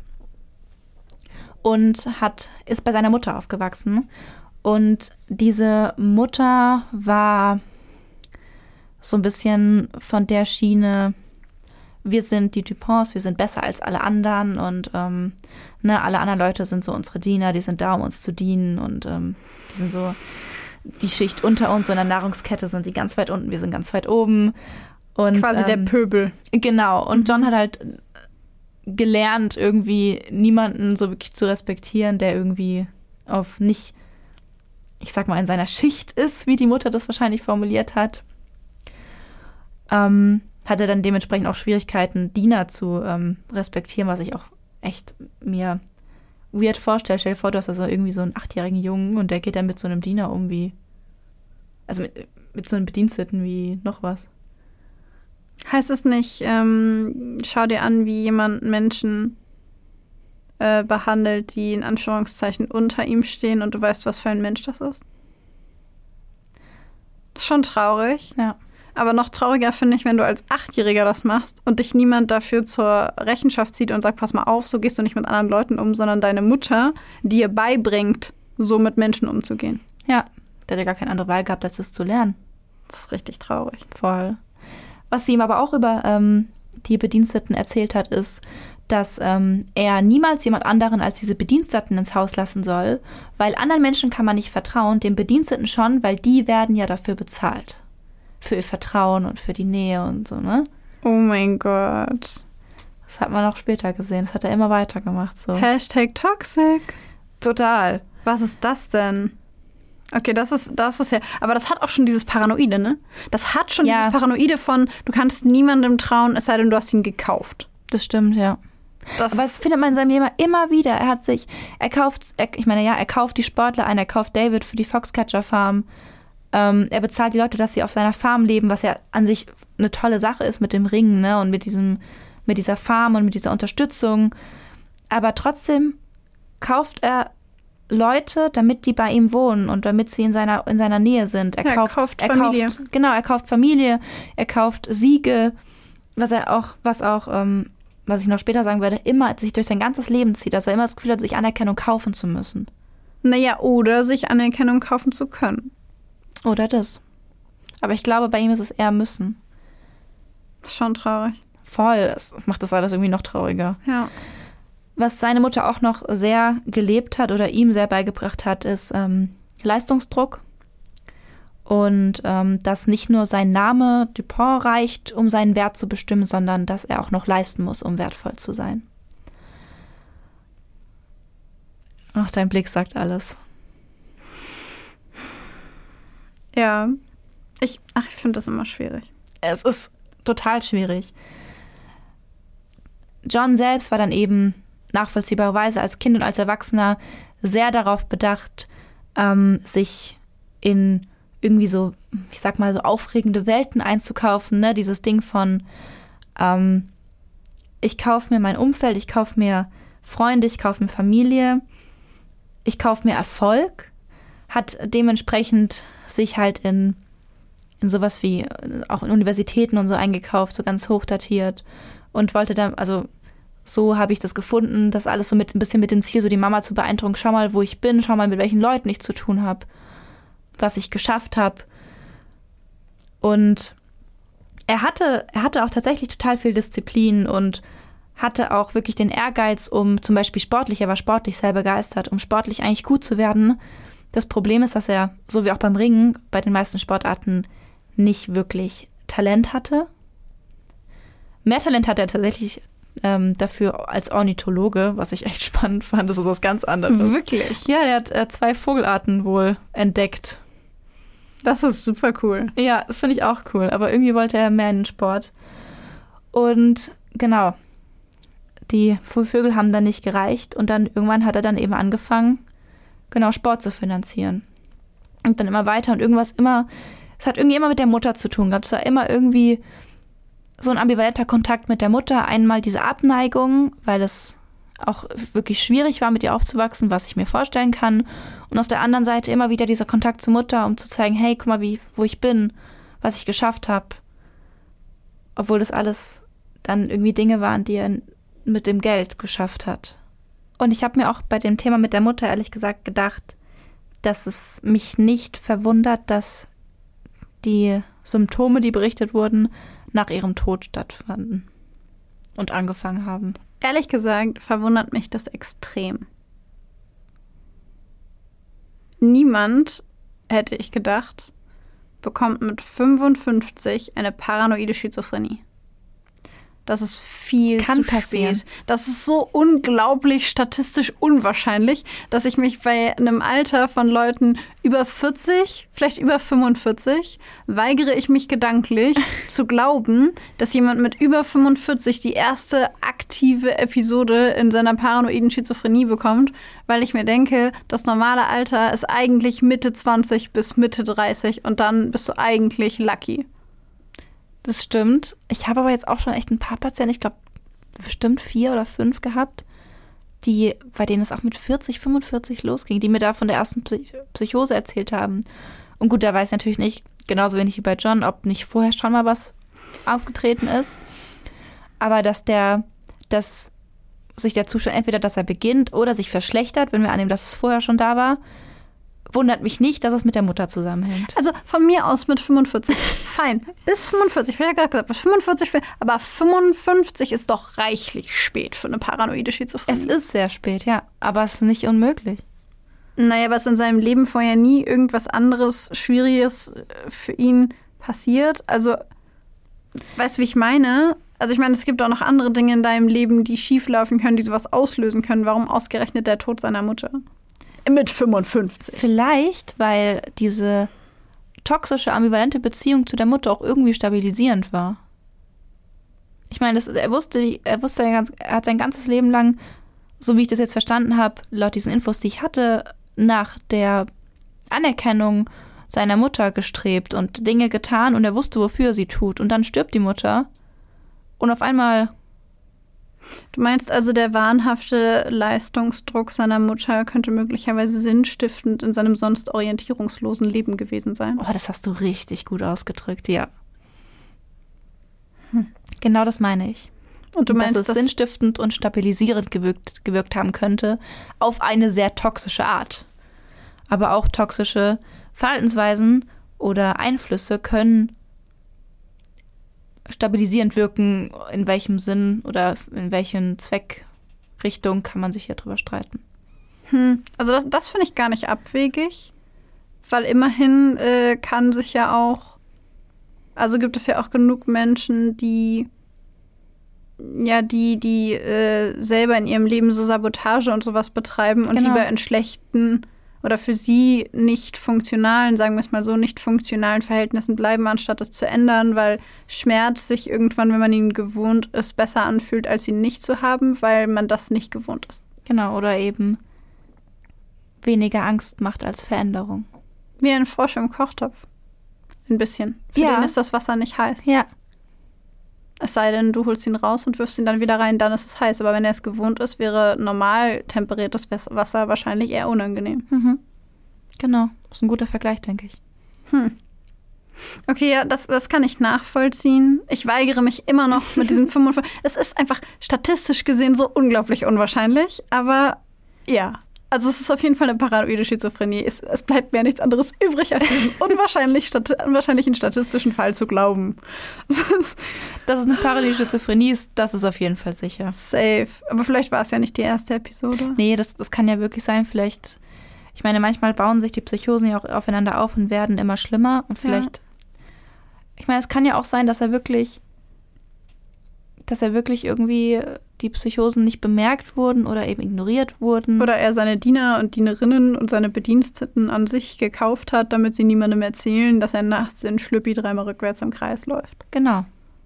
Speaker 2: und hat, ist bei seiner Mutter aufgewachsen. Und diese Mutter war so ein bisschen von der Schiene, wir sind die Duponts, wir sind besser als alle anderen und ähm, ne, alle anderen Leute sind so unsere Diener, die sind da, um uns zu dienen und ähm, die sind so die Schicht unter uns, so in der Nahrungskette sind die ganz weit unten, wir sind ganz weit oben. Und,
Speaker 1: Quasi
Speaker 2: ähm,
Speaker 1: der Pöbel.
Speaker 2: Genau, und John hat halt gelernt, irgendwie niemanden so wirklich zu respektieren, der irgendwie auf nicht, ich sag mal, in seiner Schicht ist, wie die Mutter das wahrscheinlich formuliert hat. Ähm, hatte dann dementsprechend auch Schwierigkeiten, Diener zu ähm, respektieren, was ich auch echt mir weird vorstelle. Stell dir vor, du hast also irgendwie so einen achtjährigen Jungen und der geht dann mit so einem Diener um wie, also mit, mit so einem Bediensteten wie noch was.
Speaker 1: Heißt es nicht, ähm, schau dir an, wie jemand Menschen äh, behandelt, die in Anführungszeichen unter ihm stehen und du weißt, was für ein Mensch das ist? Das ist schon traurig.
Speaker 2: Ja.
Speaker 1: Aber noch trauriger finde ich, wenn du als Achtjähriger das machst und dich niemand dafür zur Rechenschaft zieht und sagt, pass mal auf, so gehst du nicht mit anderen Leuten um, sondern deine Mutter dir beibringt, so mit Menschen umzugehen.
Speaker 2: Ja, der hat ja gar keine andere Wahl gehabt, als es zu lernen.
Speaker 1: Das ist richtig traurig.
Speaker 2: Voll. Was sie ihm aber auch über ähm, die Bediensteten erzählt hat, ist, dass ähm, er niemals jemand anderen als diese Bediensteten ins Haus lassen soll, weil anderen Menschen kann man nicht vertrauen, den Bediensteten schon, weil die werden ja dafür bezahlt. Für ihr Vertrauen und für die Nähe und so, ne?
Speaker 1: Oh mein Gott.
Speaker 2: Das hat man auch später gesehen. Das hat er immer weitergemacht. So.
Speaker 1: Hashtag toxic.
Speaker 2: Total.
Speaker 1: Was ist das denn? Okay, das ist, das ist ja, aber das hat auch schon dieses Paranoide, ne? Das hat schon
Speaker 2: Ja.
Speaker 1: dieses Paranoide von, du kannst niemandem trauen, es sei denn, du hast ihn gekauft.
Speaker 2: Das stimmt, ja.
Speaker 1: Das
Speaker 2: Aber das findet man in seinem Leben immer wieder. Er hat sich, er kauft, er, ich meine, ja, er kauft die Sportler ein, er kauft David für die Foxcatcher Farm. Ähm, er bezahlt die Leute, dass sie auf seiner Farm leben, was ja an sich eine tolle Sache ist mit dem Ring, ne? Und mit diesem, mit dieser Farm und mit dieser Unterstützung. Aber trotzdem kauft er Leute, damit die bei ihm wohnen und damit sie in seiner, in seiner Nähe sind. Er
Speaker 1: Ja, er
Speaker 2: kauft,
Speaker 1: kauft
Speaker 2: er
Speaker 1: Familie.
Speaker 2: Kauft, genau, er kauft Familie, er kauft Siege, was er auch, was auch, ähm, was ich noch später sagen werde, immer sich durch sein ganzes Leben zieht, dass er immer das Gefühl hat, sich Anerkennung kaufen zu müssen.
Speaker 1: Naja, oder sich Anerkennung kaufen zu können.
Speaker 2: Oder das. Aber ich glaube, bei ihm ist es eher müssen.
Speaker 1: Das ist schon traurig.
Speaker 2: Voll, das macht das alles irgendwie noch trauriger.
Speaker 1: Ja.
Speaker 2: Was seine Mutter auch noch sehr gelebt hat oder ihm sehr beigebracht hat, ist ähm, Leistungsdruck. Und ähm, dass nicht nur sein Name Dupont reicht, um seinen Wert zu bestimmen, sondern dass er auch noch leisten muss, um wertvoll zu sein. Ach, dein Blick sagt alles.
Speaker 1: Ja. Ich, ach, ich finde das immer schwierig.
Speaker 2: Es ist total schwierig. John selbst war dann eben nachvollziehbarerweise als Kind und als Erwachsener sehr darauf bedacht, ähm, sich in irgendwie so, ich sag mal, so aufregende Welten einzukaufen, ne? Dieses Ding von ähm, ich kaufe mir mein Umfeld, ich kaufe mir Freunde, ich kaufe mir Familie, ich kaufe mir Erfolg, hat dementsprechend sich halt in, in sowas wie auch in Universitäten und so eingekauft, so ganz hochdatiert und wollte dann, also so habe ich das gefunden, das alles so mit ein bisschen mit dem Ziel, so die Mama zu beeindrucken, schau mal, wo ich bin, schau mal, mit welchen Leuten ich zu tun habe, was ich geschafft habe. Und er hatte, er hatte auch tatsächlich total viel Disziplin und hatte auch wirklich den Ehrgeiz, um zum Beispiel sportlich, er war sportlich sehr begeistert, um sportlich eigentlich gut zu werden. Das Problem ist, dass er, so wie auch beim Ringen, bei den meisten Sportarten nicht wirklich Talent hatte. Mehr Talent hatte er tatsächlich ähm, dafür als Ornithologe, was ich echt spannend fand. Das ist was ganz anderes.
Speaker 1: Wirklich?
Speaker 2: Ja, der hat äh, zwei Vogelarten wohl entdeckt.
Speaker 1: Das ist super cool.
Speaker 2: Ja, das finde ich auch cool. Aber irgendwie wollte er mehr in den Sport. Und genau, die Vögel haben dann nicht gereicht. Und dann irgendwann hat er dann eben angefangen, genau, Sport zu finanzieren. Und dann immer weiter und irgendwas immer, es hat irgendwie immer mit der Mutter zu tun gehabt. Es war immer irgendwie so ein ambivalenter Kontakt mit der Mutter. Einmal diese Abneigung, weil es auch wirklich schwierig war, mit ihr aufzuwachsen, was ich mir vorstellen kann. Und auf der anderen Seite immer wieder dieser Kontakt zur Mutter, um zu zeigen, hey, guck mal, wie, wo ich bin, was ich geschafft habe. Obwohl das alles dann irgendwie Dinge waren, die er mit dem Geld geschafft hat. Und ich habe mir auch bei dem Thema mit der Mutter ehrlich gesagt gedacht, dass es mich nicht verwundert, dass die Symptome, die berichtet wurden, nach ihrem Tod stattfanden und angefangen haben.
Speaker 1: Ehrlich gesagt verwundert mich das extrem. Niemand, hätte ich gedacht, bekommt mit fünfundfünfzig eine paranoide Schizophrenie. Das ist viel
Speaker 2: Kann
Speaker 1: zu
Speaker 2: passieren.
Speaker 1: spät. Das ist so unglaublich statistisch unwahrscheinlich, dass ich mich bei einem Alter von Leuten über vierzig, vielleicht über fünfundvierzig, weigere ich mich gedanklich zu glauben, dass jemand mit über fünfundvierzig die erste aktive Episode in seiner paranoiden Schizophrenie bekommt, weil ich mir denke, das normale Alter ist eigentlich Mitte zwanzig bis Mitte dreißig und dann bist du eigentlich lucky.
Speaker 2: Das stimmt. Ich habe aber jetzt auch schon echt ein paar Patienten, ich glaube bestimmt vier oder fünf gehabt, die, bei denen es auch mit vierzig, fünfundvierzig losging, die mir da von der ersten Psych- Psychose erzählt haben. Und gut, da weiß ich natürlich nicht, genauso wenig wie bei John, ob nicht vorher schon mal was aufgetreten ist. Aber dass der, dass sich der Zustand entweder, dass er beginnt oder sich verschlechtert, wenn wir annehmen, dass es vorher schon da war, wundert mich nicht, dass es mit der Mutter zusammenhängt.
Speaker 1: Also von mir aus mit fünfundvierzig. Fein. Bis fünfundvierzig. Ich habe ja gerade gesagt, bis fünfundvierzig. Aber fünfundfünfzig ist doch reichlich spät für eine paranoide Schizophrenie.
Speaker 2: Es ist sehr spät, ja. Aber es ist nicht unmöglich.
Speaker 1: Naja, aber es ist in seinem Leben vorher nie irgendwas anderes Schwieriges für ihn passiert. Also, weißt du, wie ich meine? Also ich meine, es gibt auch noch andere Dinge in deinem Leben, die schieflaufen können, die sowas auslösen können. Warum ausgerechnet der Tod seiner Mutter? Mit fünfundfünfzig.
Speaker 2: Vielleicht, weil diese toxische, ambivalente Beziehung zu der Mutter auch irgendwie stabilisierend war. Ich meine, das, er wusste, er wusste, er hat sein ganzes Leben lang, so wie ich das jetzt verstanden habe, laut diesen Infos, die ich hatte, nach der Anerkennung seiner Mutter gestrebt und Dinge getan und er wusste, wofür er sie tut. Und dann stirbt die Mutter und auf einmal...
Speaker 1: Du meinst also, der wahnhafte Leistungsdruck seiner Mutter könnte möglicherweise sinnstiftend in seinem sonst orientierungslosen Leben gewesen sein?
Speaker 2: Oh, das hast du richtig gut ausgedrückt, ja. Hm. Genau das meine ich.
Speaker 1: Und du meinst,
Speaker 2: dass es
Speaker 1: dass
Speaker 2: sinnstiftend und stabilisierend gewirkt, gewirkt haben könnte, auf eine sehr toxische Art. Aber auch toxische Verhaltensweisen oder Einflüsse können stabilisierend wirken, in welchem Sinn oder in welchen Zweckrichtung kann man sich hier drüber streiten.
Speaker 1: Hm. Also das, das finde ich gar nicht abwegig, weil immerhin äh, kann sich ja auch, also gibt es ja auch genug Menschen, die ja, die, die äh, selber in ihrem Leben so Sabotage und sowas betreiben und
Speaker 2: Genau.
Speaker 1: lieber in schlechten oder für sie nicht funktionalen, sagen wir es mal so, nicht funktionalen Verhältnissen bleiben, anstatt es zu ändern, weil Schmerz sich irgendwann, wenn man ihn gewohnt ist, besser anfühlt, als ihn nicht zu haben, weil man das nicht gewohnt ist.
Speaker 2: Genau, oder eben weniger Angst macht als Veränderung.
Speaker 1: Wie ein Frosch im Kochtopf. Ein bisschen. Für
Speaker 2: Ja.
Speaker 1: den ist das Wasser nicht heiß.
Speaker 2: Ja.
Speaker 1: Es sei denn, du holst ihn raus und wirfst ihn dann wieder rein, dann ist es heiß. Aber wenn er es gewohnt ist, wäre normal temperiertes Wasser wahrscheinlich eher unangenehm.
Speaker 2: Mhm. Genau. Das ist ein guter Vergleich, denke ich.
Speaker 1: Hm. Okay, ja, das, das kann ich nachvollziehen. Ich weigere mich immer noch mit diesem fünfundfünfzig. Es ist einfach statistisch gesehen so unglaublich unwahrscheinlich. Aber ja, Also es ist auf jeden Fall eine paranoide Schizophrenie. Es, es bleibt mir nichts anderes übrig, als diesen unwahrscheinlich stat- unwahrscheinlichen statistischen Fall zu glauben.
Speaker 2: Dass es eine paranoide Schizophrenie ist, das ist auf jeden Fall sicher.
Speaker 1: Safe. Aber vielleicht war es ja nicht die erste Episode.
Speaker 2: Nee, das, das kann ja wirklich sein. Vielleicht, ich meine, manchmal bauen sich die Psychosen ja auch aufeinander auf und werden immer schlimmer. Und vielleicht, ja. ich meine, es kann ja auch sein, dass er wirklich, dass er wirklich irgendwie die Psychosen nicht bemerkt wurden oder eben ignoriert wurden.
Speaker 1: Oder er seine Diener und Dienerinnen und seine Bediensteten an sich gekauft hat, damit sie niemandem erzählen, dass er nachts in Schlüppi dreimal rückwärts im Kreis läuft.
Speaker 2: Genau.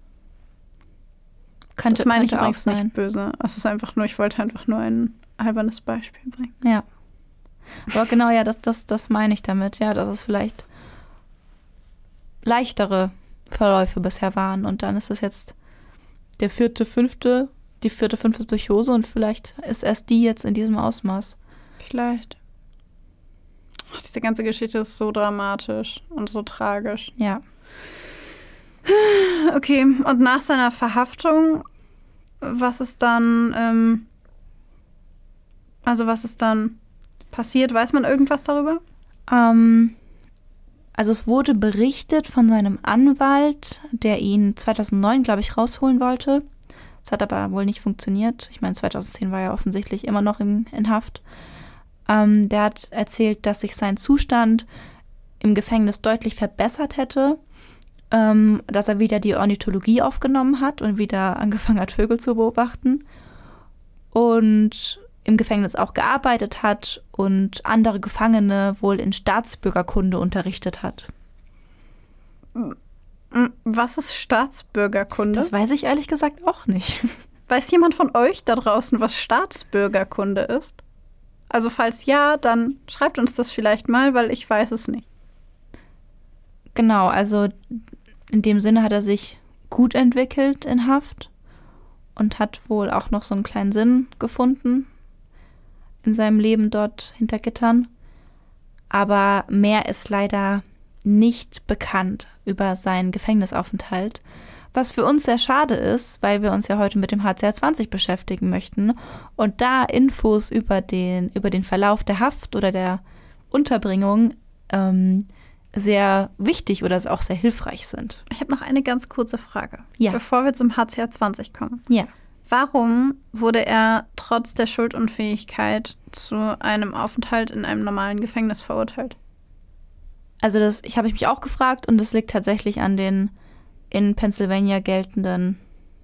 Speaker 2: Könnte,
Speaker 1: das meine ich
Speaker 2: könnte auch
Speaker 1: übrigens
Speaker 2: sein.
Speaker 1: nicht böse. Es ist einfach nur, ich wollte einfach nur ein albernes Beispiel bringen.
Speaker 2: Ja. Aber genau, ja, das, das, das meine ich damit. Ja, dass es vielleicht leichtere Verläufe bisher waren. Und dann ist es jetzt der vierte, fünfte die vierte, fünfte Psychose und vielleicht ist erst die jetzt in diesem Ausmaß.
Speaker 1: Vielleicht. Ach, diese ganze Geschichte ist so dramatisch und so tragisch.
Speaker 2: Ja.
Speaker 1: Okay, und nach seiner Verhaftung, was ist dann, ähm, also was ist dann passiert? Weiß man irgendwas darüber?
Speaker 2: Ähm, also es wurde berichtet von seinem Anwalt, der ihn zweitausendneun, glaube ich, rausholen wollte. Das hat aber wohl nicht funktioniert. Ich meine, zweitausendzehn war er offensichtlich immer noch in, in Haft. Ähm, der hat erzählt, dass sich sein Zustand im Gefängnis deutlich verbessert hätte, ähm, dass er wieder die Ornithologie aufgenommen hat und wieder angefangen hat, Vögel zu beobachten und im Gefängnis auch gearbeitet hat und andere Gefangene wohl in Staatsbürgerkunde unterrichtet hat.
Speaker 1: Was ist Staatsbürgerkunde?
Speaker 2: Das weiß ich ehrlich gesagt auch nicht.
Speaker 1: Weiß jemand von euch da draußen, was Staatsbürgerkunde ist? Also falls ja, dann schreibt uns das vielleicht mal, weil ich weiß es nicht.
Speaker 2: Genau, also in dem Sinne hat er sich gut entwickelt in Haft und hat wohl auch noch so einen kleinen Sinn gefunden in seinem Leben dort hinter Gittern. Aber mehr ist leider nicht bekannt über seinen Gefängnisaufenthalt, was für uns sehr schade ist, weil wir uns ja heute mit dem H C R zwanzig beschäftigen möchten und da Infos über den, über den Verlauf der Haft oder der Unterbringung ähm, sehr wichtig oder auch sehr hilfreich sind.
Speaker 1: Ich habe noch eine ganz kurze Frage,
Speaker 2: ja.
Speaker 1: bevor wir zum H C R zwanzig kommen.
Speaker 2: Ja.
Speaker 1: Warum wurde er trotz der Schuldunfähigkeit zu einem Aufenthalt in einem normalen Gefängnis verurteilt?
Speaker 2: Also das ich habe ich mich auch gefragt und das liegt tatsächlich an den in Pennsylvania geltenden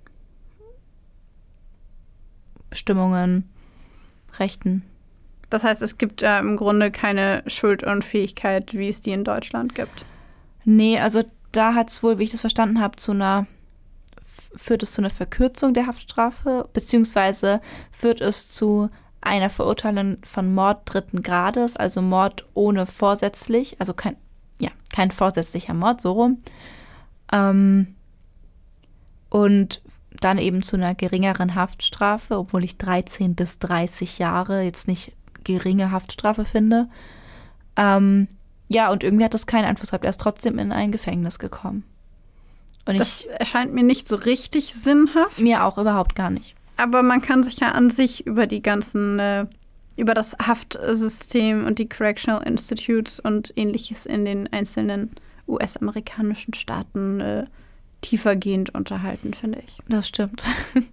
Speaker 2: Bestimmungen, Rechten.
Speaker 1: Das heißt, es gibt äh, im Grunde keine Schuldunfähigkeit, wie es die in Deutschland gibt?
Speaker 2: Nee, also da hat es wohl, wie ich das verstanden habe, zu einer führt es zu einer Verkürzung der Haftstrafe, beziehungsweise führt es zu einer Verurteilung von Mord dritten Grades, also Mord ohne vorsätzlich, also kein, ja, kein vorsätzlicher Mord, so rum. Ähm, und dann eben zu einer geringeren Haftstrafe, obwohl ich dreizehn bis dreißig Jahre jetzt nicht geringe Haftstrafe finde. Ähm, ja, und irgendwie hat das keinen Einfluss gehabt. Er ist trotzdem in ein Gefängnis gekommen. Und
Speaker 1: das
Speaker 2: ich,
Speaker 1: erscheint mir nicht so richtig sinnhaft.
Speaker 2: Mir auch überhaupt gar nicht.
Speaker 1: Aber man kann sich ja an sich über die ganzen, äh, über das Haftsystem und die Correctional Institutes und ähnliches in den einzelnen U S-amerikanischen Staaten äh, tiefergehend unterhalten, finde ich.
Speaker 2: Das stimmt.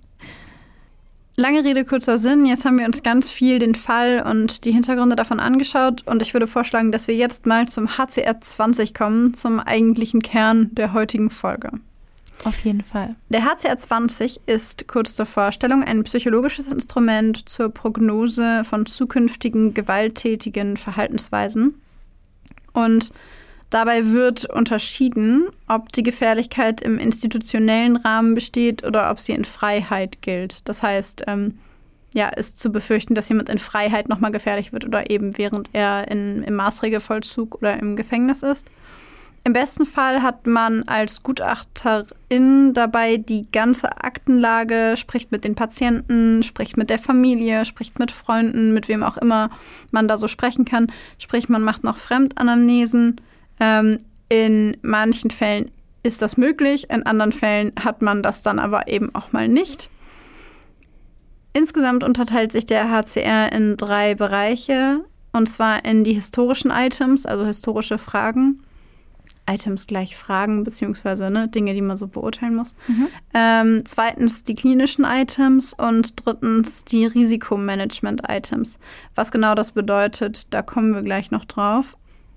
Speaker 1: Lange Rede, kurzer Sinn. Jetzt haben wir uns ganz viel den Fall und die Hintergründe davon angeschaut. Und ich würde vorschlagen, dass wir jetzt mal zum H C R zwanzig kommen, zum eigentlichen Kern der heutigen Folge.
Speaker 2: Auf jeden Fall.
Speaker 1: Der H C R zwanzig ist, kurz zur Vorstellung, ein psychologisches Instrument zur Prognose von zukünftigen gewalttätigen Verhaltensweisen. Und dabei wird unterschieden, ob die Gefährlichkeit im institutionellen Rahmen besteht oder ob sie in Freiheit gilt. Das heißt, ähm, ja, ist zu befürchten, dass jemand in Freiheit nochmal gefährlich wird oder eben während er in, im Maßregelvollzug oder im Gefängnis ist. Im besten Fall hat man als Gutachterin dabei die ganze Aktenlage, spricht mit den Patienten, spricht mit der Familie, spricht mit Freunden, mit wem auch immer man da so sprechen kann. Sprich, man macht noch Fremdanamnesen. Ähm, in manchen Fällen ist das möglich, in anderen Fällen hat man das dann aber eben auch mal nicht. Insgesamt unterteilt sich der H C R in drei Bereiche, und zwar in die historischen Items, also historische Fragen. Items gleich Fragen, beziehungsweise ne, Dinge, die man so beurteilen muss.
Speaker 2: Mhm.
Speaker 1: Ähm, zweitens die klinischen Items und drittens die Risikomanagement-Items. Was genau das bedeutet, da kommen wir gleich noch drauf.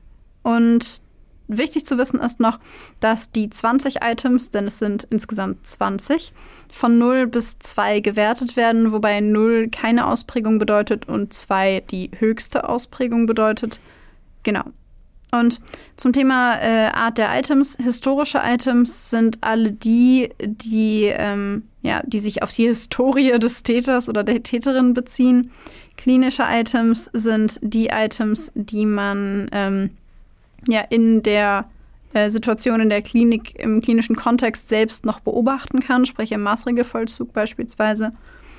Speaker 1: Und wichtig zu wissen ist noch, dass die zwanzig Items, denn es sind insgesamt zwanzig, von null bis zwei gewertet werden, wobei null keine Ausprägung bedeutet und zwei die höchste Ausprägung bedeutet. Genau. Und zum Thema äh, Art der Items. Historische Items sind alle die, die, ähm, ja, die sich auf die Historie des Täters oder der Täterin beziehen. Klinische Items sind die Items, die man ähm, ja, in der äh, Situation in der Klinik, im klinischen Kontext selbst noch beobachten kann, sprich im Maßregelvollzug beispielsweise.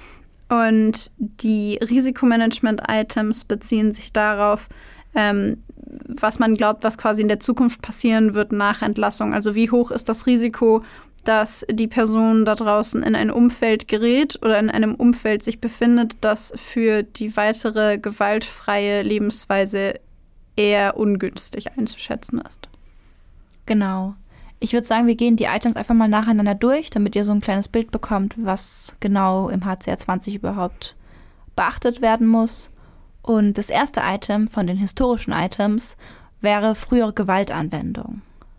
Speaker 1: Und die Risikomanagement-Items beziehen sich darauf, ähm, was man glaubt, was quasi in der Zukunft passieren wird nach Entlassung. Also wie hoch ist das Risiko, dass die Person da draußen in ein Umfeld gerät oder in einem Umfeld sich befindet, das für die weitere gewaltfreie Lebensweise eher ungünstig einzuschätzen ist.
Speaker 2: Genau. Ich würde sagen, wir gehen die Items einfach mal nacheinander durch, damit ihr so ein kleines Bild bekommt, was genau im H C R zwanzig überhaupt beachtet werden muss. Und das erste Item von den historischen Items wäre frühere Gewaltanwendung.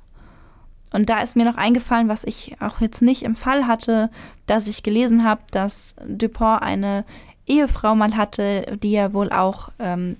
Speaker 2: Und da ist mir noch eingefallen, was ich auch jetzt nicht im Fall hatte, dass ich gelesen habe, dass Dupont eine Ehefrau mal hatte, die er wohl auch ähm,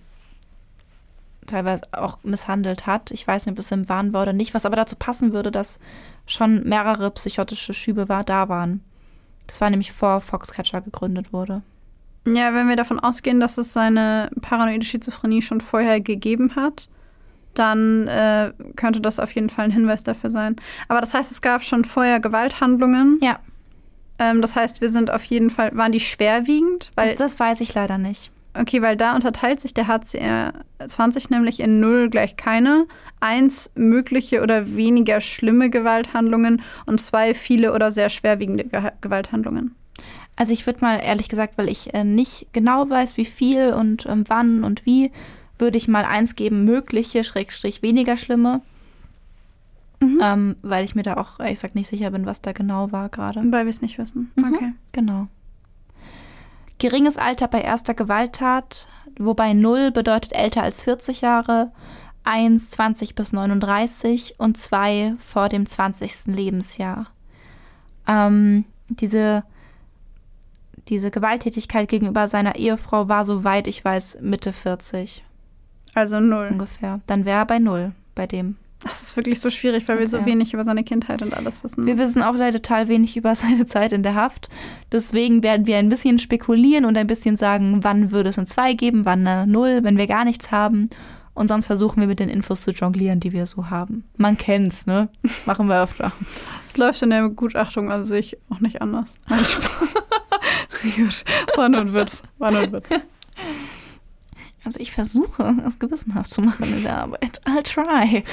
Speaker 2: teilweise auch misshandelt hat. Ich weiß nicht, ob das im Wahn war oder nicht, was aber dazu passen würde, dass schon mehrere psychotische Schübe war, da waren. Das war nämlich vor Foxcatcher gegründet wurde.
Speaker 1: Ja, wenn wir davon ausgehen, dass es seine paranoide Schizophrenie schon vorher gegeben hat, dann äh, könnte das auf jeden Fall ein Hinweis dafür sein. Aber das heißt, es gab schon vorher Gewalthandlungen.
Speaker 2: Ja.
Speaker 1: Ähm, das heißt, wir sind auf jeden Fall, waren die schwerwiegend? Weil,
Speaker 2: das, das weiß ich leider nicht.
Speaker 1: Okay, weil da unterteilt sich der H C R zwanzig nämlich in null gleich keine, eins mögliche oder weniger schlimme Gewalthandlungen und zwei viele oder sehr schwerwiegende Ge- Gewalthandlungen.
Speaker 2: Also ich würde mal, ehrlich gesagt, weil ich äh, nicht genau weiß, wie viel und ähm, wann und wie, würde ich mal eins geben, mögliche, Schrägstrich weniger schlimme. Mhm. Ähm, weil ich mir da auch, ehrlich gesagt, nicht sicher bin, was da genau war gerade.
Speaker 1: Weil wir es nicht wissen.
Speaker 2: Mhm.
Speaker 1: Okay.
Speaker 2: Genau. Geringes Alter bei erster Gewalttat, wobei null bedeutet älter als vierzig Jahre, eins zwanzig bis neununddreißig und zwei vor dem zwanzigsten Lebensjahr. Ähm, diese Diese Gewalttätigkeit gegenüber seiner Ehefrau war, soweit ich weiß, Mitte vierzig.
Speaker 1: Also null.
Speaker 2: Ungefähr. Dann wäre er bei null bei dem.
Speaker 1: Das ist wirklich so schwierig, weil okay. wir so wenig über seine Kindheit und alles wissen.
Speaker 2: Wir wissen auch leider total wenig über seine Zeit in der Haft. Deswegen werden wir ein bisschen spekulieren und ein bisschen sagen, wann würde es ein zwei geben, wann eine null, wenn wir gar nichts haben. Und sonst versuchen wir mit den Infos zu jonglieren, die wir so haben. Man kennt's, ne? Machen wir öfter.
Speaker 1: Es läuft in der Begutachtung an sich auch nicht anders. Nein, Spaß. Gut, das war nur ein Witz. War nur ein Witz.
Speaker 2: Also ich versuche, es gewissenhaft zu machen in der Arbeit. I'll try.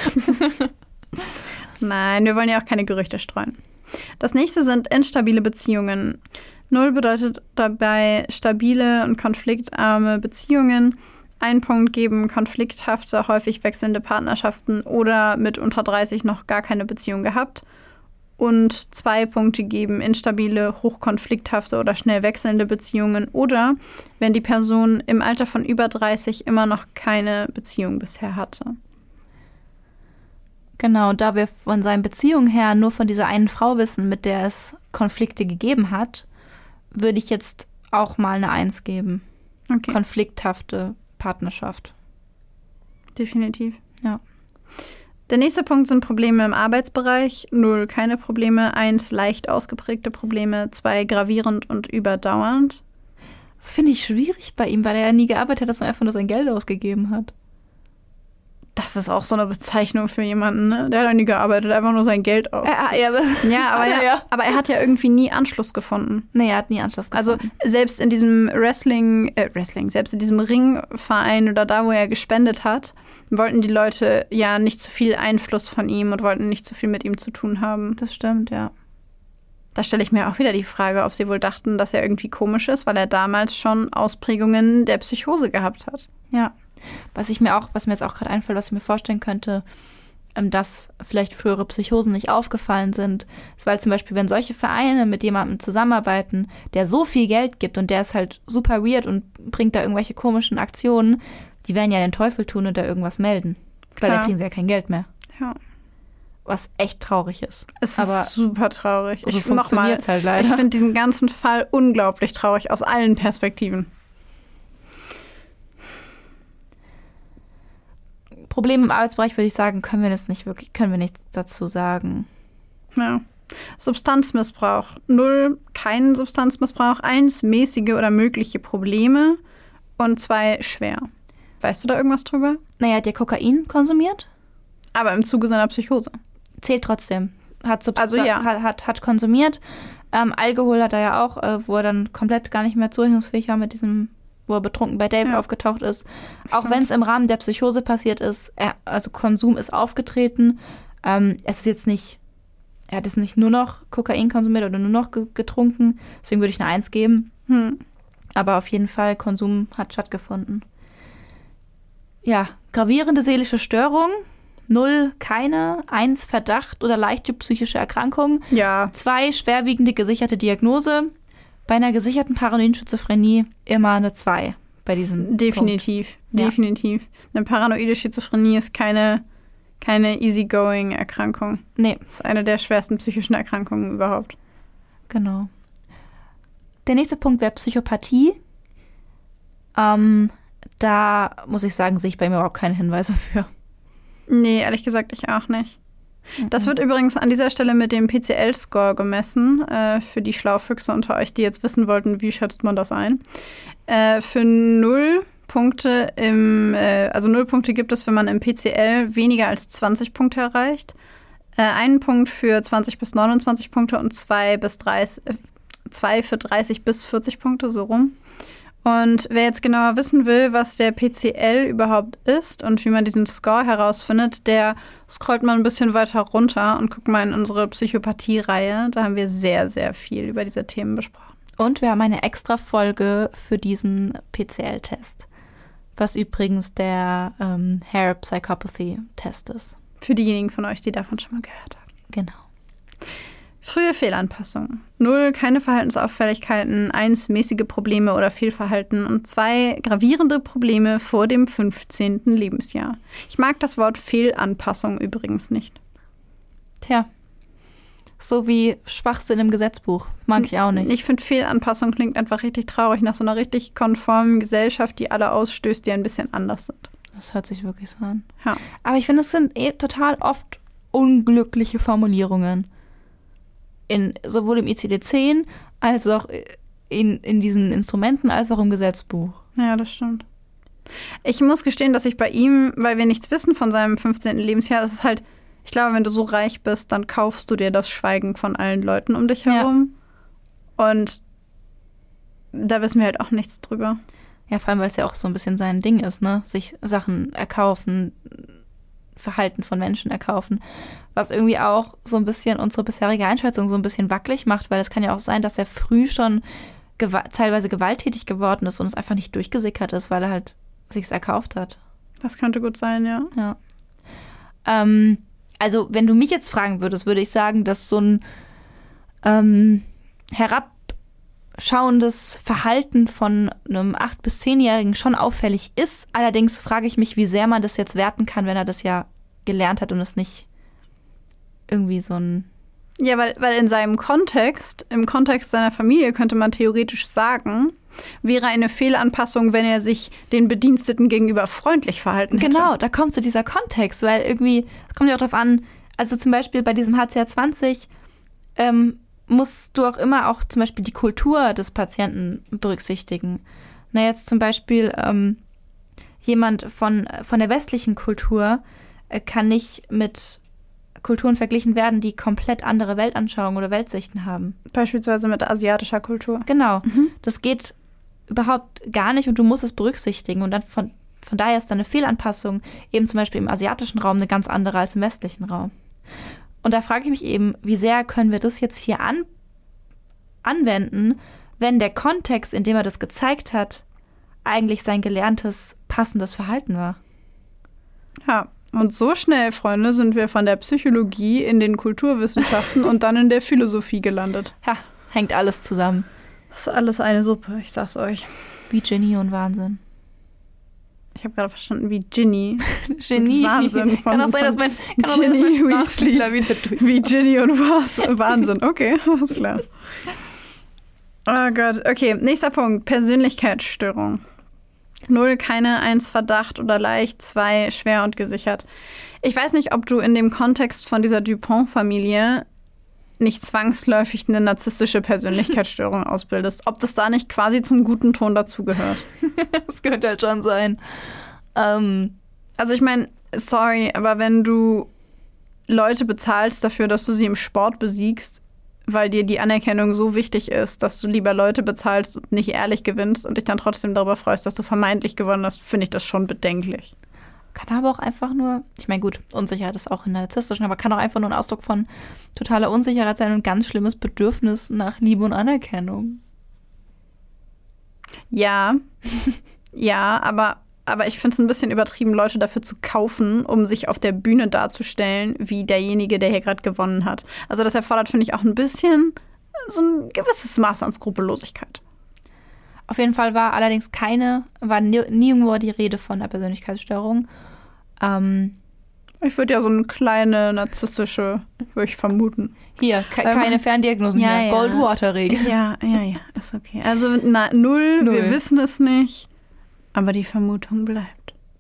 Speaker 1: Nein, wir wollen ja auch keine Gerüchte streuen. Das nächste sind instabile Beziehungen. Null bedeutet dabei stabile und konfliktarme Beziehungen. Ein Punkt geben konflikthafte, häufig wechselnde Partnerschaften oder mit unter dreißig noch gar keine Beziehung gehabt. Und zwei Punkte geben instabile, hochkonflikthafte oder schnell wechselnde Beziehungen oder wenn die Person im Alter von über dreißig immer noch keine Beziehung bisher hatte.
Speaker 2: Genau, da wir von seinen Beziehungen her nur von dieser einen Frau wissen, mit der es Konflikte gegeben hat, würde ich jetzt auch mal eine Eins geben. Okay. Konflikthafte Partnerschaft.
Speaker 1: Definitiv.
Speaker 2: Ja.
Speaker 1: Der nächste Punkt sind Probleme im Arbeitsbereich. Null, keine Probleme. Eins, leicht ausgeprägte Probleme. Zwei, gravierend und überdauernd.
Speaker 2: Das finde ich schwierig bei ihm, weil er ja nie gearbeitet hat, sondern einfach nur sein Geld ausgegeben hat.
Speaker 1: Das ist auch so eine Bezeichnung für jemanden, ne? Der hat ja nie gearbeitet, einfach nur sein Geld aus.
Speaker 2: Ja, ja, aber,
Speaker 1: ja, aber, ja, ja. aber er hat ja irgendwie nie Anschluss gefunden.
Speaker 2: Nee, er hat nie Anschluss gefunden.
Speaker 1: Also selbst in diesem Wrestling, äh, Wrestling, selbst in diesem Ringverein oder da, wo er gespendet hat, wollten die Leute ja nicht zu viel Einfluss von ihm und wollten nicht zu viel mit ihm zu tun haben.
Speaker 2: Das stimmt, ja.
Speaker 1: Da stelle ich mir auch wieder die Frage, ob sie wohl dachten, dass er irgendwie komisch ist, weil er damals schon Ausprägungen der Psychose gehabt hat.
Speaker 2: Ja. Was ich mir auch, was mir jetzt auch gerade einfällt, was ich mir vorstellen könnte, dass vielleicht frühere Psychosen nicht aufgefallen sind, ist, weil zum Beispiel, wenn solche Vereine mit jemandem zusammenarbeiten, der so viel Geld gibt und der ist halt super weird und bringt da irgendwelche komischen Aktionen, die werden ja den Teufel tun und da irgendwas melden. Weil dann kriegen sie ja kein Geld mehr.
Speaker 1: Ja.
Speaker 2: Was echt traurig ist.
Speaker 1: Es
Speaker 2: Aber
Speaker 1: ist super traurig.
Speaker 2: So
Speaker 1: ich
Speaker 2: funktioniert es halt leider.
Speaker 1: Ich finde diesen ganzen Fall unglaublich traurig aus allen Perspektiven.
Speaker 2: Problem im Arbeitsbereich, würde ich sagen, können wir das nicht wirklich, können wir nichts dazu sagen.
Speaker 1: Ja. Substanzmissbrauch. Null, kein Substanzmissbrauch. Eins, mäßige oder mögliche Probleme. Und zwei, schwer. Weißt du da irgendwas drüber?
Speaker 2: Naja, hat der Kokain konsumiert?
Speaker 1: Aber im Zuge seiner Psychose.
Speaker 2: Zählt trotzdem. Hat, Subst-
Speaker 1: also, ja.
Speaker 2: hat, hat, hat konsumiert. Ähm, Alkohol hat er ja auch, äh, wo er dann komplett gar nicht mehr zurechnungsfähig war mit diesem, wo er betrunken bei Dave ja. aufgetaucht ist. Stimmt. Auch wenn es im Rahmen der Psychose passiert ist, er, also Konsum ist aufgetreten. Ähm, es ist jetzt nicht, er hat jetzt nicht nur noch Kokain konsumiert oder nur noch ge- getrunken. Deswegen würde ich eine Eins geben.
Speaker 1: Hm.
Speaker 2: Aber auf jeden Fall, Konsum hat stattgefunden. Ja, gravierende seelische Störung. Null, keine. Eins, Verdacht oder leichte psychische Erkrankung.
Speaker 1: Ja.
Speaker 2: Zwei, schwerwiegende gesicherte Diagnose. Bei einer gesicherten paranoiden Schizophrenie immer eine zwei. Bei diesem
Speaker 1: Definitiv,
Speaker 2: Punkt.
Speaker 1: definitiv. Ja. Eine paranoide Schizophrenie ist keine, keine easygoing Erkrankung.
Speaker 2: Nee.
Speaker 1: Das ist eine der schwersten psychischen Erkrankungen überhaupt.
Speaker 2: Genau. Der nächste Punkt wäre Psychopathie. Ähm, da muss ich sagen, sehe ich bei mir überhaupt keine Hinweise für.
Speaker 1: Nee, ehrlich gesagt, ich auch nicht. Mhm. Das wird übrigens an dieser Stelle mit dem P C L-Score gemessen, äh, für die Schlaufüchse unter euch, die jetzt wissen wollten, wie schätzt man das ein. Äh, für null Punkte im, äh, also null Punkte gibt es, wenn man im P C L weniger als zwanzig Punkte erreicht. Äh, einen Punkt für zwanzig bis neunundzwanzig Punkte und zwei bis dreißig, äh, zwei für dreißig bis vierzig Punkte, so rum. Und wer jetzt genauer wissen will, was der P C L überhaupt ist und wie man diesen Score herausfindet, der scrollt mal ein bisschen weiter runter und guckt mal in unsere Psychopathie-Reihe. Da haben wir sehr, sehr viel über diese Themen besprochen.
Speaker 2: Und wir haben eine extra Folge für diesen P C L-Test, was übrigens der ähm, Hare Psychopathy-Test ist.
Speaker 1: Für diejenigen von euch, die davon schon mal gehört haben.
Speaker 2: Genau.
Speaker 1: Frühe Fehlanpassung. Null, keine Verhaltensauffälligkeiten. Eins, mäßige Probleme oder Fehlverhalten. Und zwei, gravierende Probleme vor dem fünfzehnten Lebensjahr. Ich mag das Wort Fehlanpassung übrigens nicht.
Speaker 2: Tja, so wie Schwachsinn im Gesetzbuch. Mag ich auch nicht.
Speaker 1: Ich finde, Fehlanpassung klingt einfach richtig traurig nach so einer richtig konformen Gesellschaft, die alle ausstößt, die ein bisschen anders sind.
Speaker 2: Das hört sich wirklich so an.
Speaker 1: Ja.
Speaker 2: Aber ich finde, es sind eh total oft unglückliche Formulierungen. In, sowohl im I C D zehn als auch in, in diesen Instrumenten als auch im Gesetzbuch.
Speaker 1: Ja, das stimmt. Ich muss gestehen, dass ich bei ihm, weil wir nichts wissen von seinem fünfzehnten Lebensjahr, es ist halt, ich glaube, wenn du so reich bist, dann kaufst du dir das Schweigen von allen Leuten um dich herum. Ja. Und da wissen wir halt auch nichts drüber.
Speaker 2: Ja, vor allem, weil es ja auch so ein bisschen sein Ding ist, ne? Sich Sachen erkaufen, Verhalten von Menschen erkaufen, was irgendwie auch so ein bisschen unsere bisherige Einschätzung so ein bisschen wackelig macht, weil es kann ja auch sein, dass er früh schon gewa- teilweise gewalttätig geworden ist und es einfach nicht durchgesickert ist, weil er halt sich's erkauft hat.
Speaker 1: Das könnte gut sein, ja.
Speaker 2: Ja. Ähm, also, wenn du mich jetzt fragen würdest, würde ich sagen, dass so ein ähm, herabschauendes Verhalten von einem acht- bis zehnjährigen schon auffällig ist. Allerdings frage ich mich, wie sehr man das jetzt werten kann, wenn er das ja gelernt hat und es nicht irgendwie so ein...
Speaker 1: Ja, weil, weil in seinem Kontext, im Kontext seiner Familie könnte man theoretisch sagen, wäre eine Fehlanpassung, wenn er sich den Bediensteten gegenüber freundlich verhalten hätte.
Speaker 2: Genau, da kommt so dieser Kontext, weil irgendwie, es kommt ja auch drauf an, also zum Beispiel bei diesem H C R zwanzig ähm, musst du auch immer auch zum Beispiel die Kultur des Patienten berücksichtigen. Na, jetzt zum Beispiel ähm, jemand von, von der westlichen Kultur äh, kann nicht mit Kulturen verglichen werden, die komplett andere Weltanschauungen oder Weltsichten haben.
Speaker 1: Beispielsweise mit asiatischer Kultur.
Speaker 2: Genau. Mhm. Das geht überhaupt gar nicht und du musst es berücksichtigen. Und dann von, von daher ist dann eine Fehlanpassung eben zum Beispiel im asiatischen Raum eine ganz andere als im westlichen Raum. Und da frage ich mich eben, wie sehr können wir das jetzt hier anwenden, wenn der Kontext, in dem er das gezeigt hat, eigentlich sein gelerntes, passendes Verhalten war.
Speaker 1: Ja, und so schnell, Freunde, sind wir von der Psychologie in den Kulturwissenschaften und dann in der Philosophie gelandet.
Speaker 2: Ja, hängt alles zusammen.
Speaker 1: Das ist alles eine Suppe, ich sag's euch.
Speaker 2: Wie Genie und Wahnsinn.
Speaker 1: Ich habe gerade verstanden, wie Ginny.
Speaker 2: Genie.
Speaker 1: Wahnsinn. Von,
Speaker 2: kann auch sein, dass mein, kann
Speaker 1: Ginny
Speaker 2: auch sein,
Speaker 1: Weasley
Speaker 2: wieder durch.
Speaker 1: Wie Ginny und was? Wahnsinn. Okay, alles klar. Oh Gott. Okay, nächster Punkt. Persönlichkeitsstörung. Null, keine, eins, Verdacht oder leicht, zwei, schwer und gesichert. Ich weiß nicht, ob du in dem Kontext von dieser Dupont-Familie nicht zwangsläufig eine narzisstische Persönlichkeitsstörung ausbildest. Ob das da nicht quasi zum guten Ton dazugehört.
Speaker 2: Das könnte halt schon sein. Ähm,
Speaker 1: also ich meine, sorry, aber wenn du Leute bezahlst dafür, dass du sie im Sport besiegst, weil dir die Anerkennung so wichtig ist, dass du lieber Leute bezahlst und nicht ehrlich gewinnst und dich dann trotzdem darüber freust, dass du vermeintlich gewonnen hast, finde ich das schon bedenklich.
Speaker 2: Kann aber auch einfach nur, ich meine gut, Unsicherheit ist auch in der narzisstischen, aber kann auch einfach nur ein Ausdruck von totaler Unsicherheit sein und ein ganz schlimmes Bedürfnis nach Liebe und Anerkennung.
Speaker 1: Ja, ja, aber, aber ich finde es ein bisschen übertrieben, Leute dafür zu kaufen, um sich auf der Bühne darzustellen, wie derjenige, der hier gerade gewonnen hat. Also das erfordert, finde ich, auch ein bisschen so ein gewisses Maß an Skrupellosigkeit.
Speaker 2: Auf jeden Fall war allerdings keine, war nirgendwo die Rede von einer Persönlichkeitsstörung. Ähm,
Speaker 1: ich würde ja so eine kleine narzisstische, würde ich vermuten.
Speaker 2: Hier, ke- ähm, keine Ferndiagnosen
Speaker 1: ja,
Speaker 2: hier.
Speaker 1: Ja.
Speaker 2: Goldwater-Regel.
Speaker 1: Ja, ja, ja, ist okay. Also na, null, null, wir wissen es nicht, aber die Vermutung bleibt.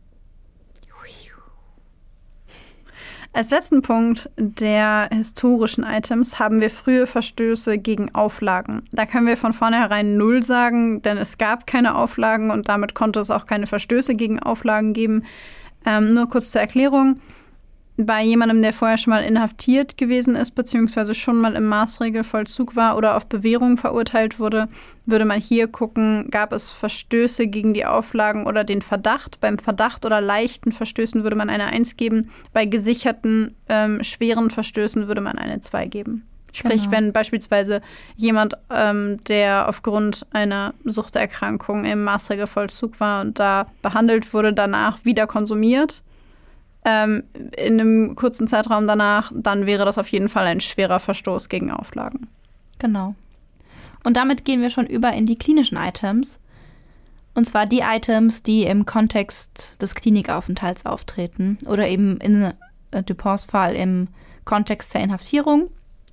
Speaker 1: Als letzten Punkt der historischen Items haben wir frühe Verstöße gegen Auflagen. Da können wir von vornherein null sagen, denn es gab keine Auflagen und damit konnte es auch keine Verstöße gegen Auflagen geben. Ähm, nur kurz zur Erklärung. Bei jemandem, der vorher schon mal inhaftiert gewesen ist, beziehungsweise schon mal im Maßregelvollzug war oder auf Bewährung verurteilt wurde, würde man hier gucken, gab es Verstöße gegen die Auflagen oder den Verdacht. Beim Verdacht oder leichten Verstößen würde man eine eins geben. Bei gesicherten, ähm, schweren Verstößen würde man eine zwei geben. Sprich, genau. Wenn beispielsweise jemand, ähm, der aufgrund einer Suchterkrankung im Maßregelvollzug war und da behandelt wurde, danach wieder konsumiert, Ähm, in einem kurzen Zeitraum danach, dann wäre das auf jeden Fall ein schwerer Verstoß gegen Auflagen.
Speaker 2: Genau. Und damit gehen wir schon über in die klinischen Items. Und zwar die Items, die im Kontext des Klinikaufenthalts auftreten oder eben in äh, Duponts Fall im Kontext der Inhaftierung.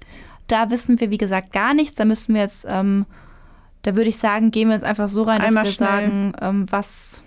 Speaker 2: Da wissen wir, wie gesagt, gar nichts. Da müssen wir jetzt, ähm, da würde ich sagen, gehen wir jetzt einfach so rein,
Speaker 1: Einmal
Speaker 2: dass wir
Speaker 1: schnell.
Speaker 2: sagen, ähm, was...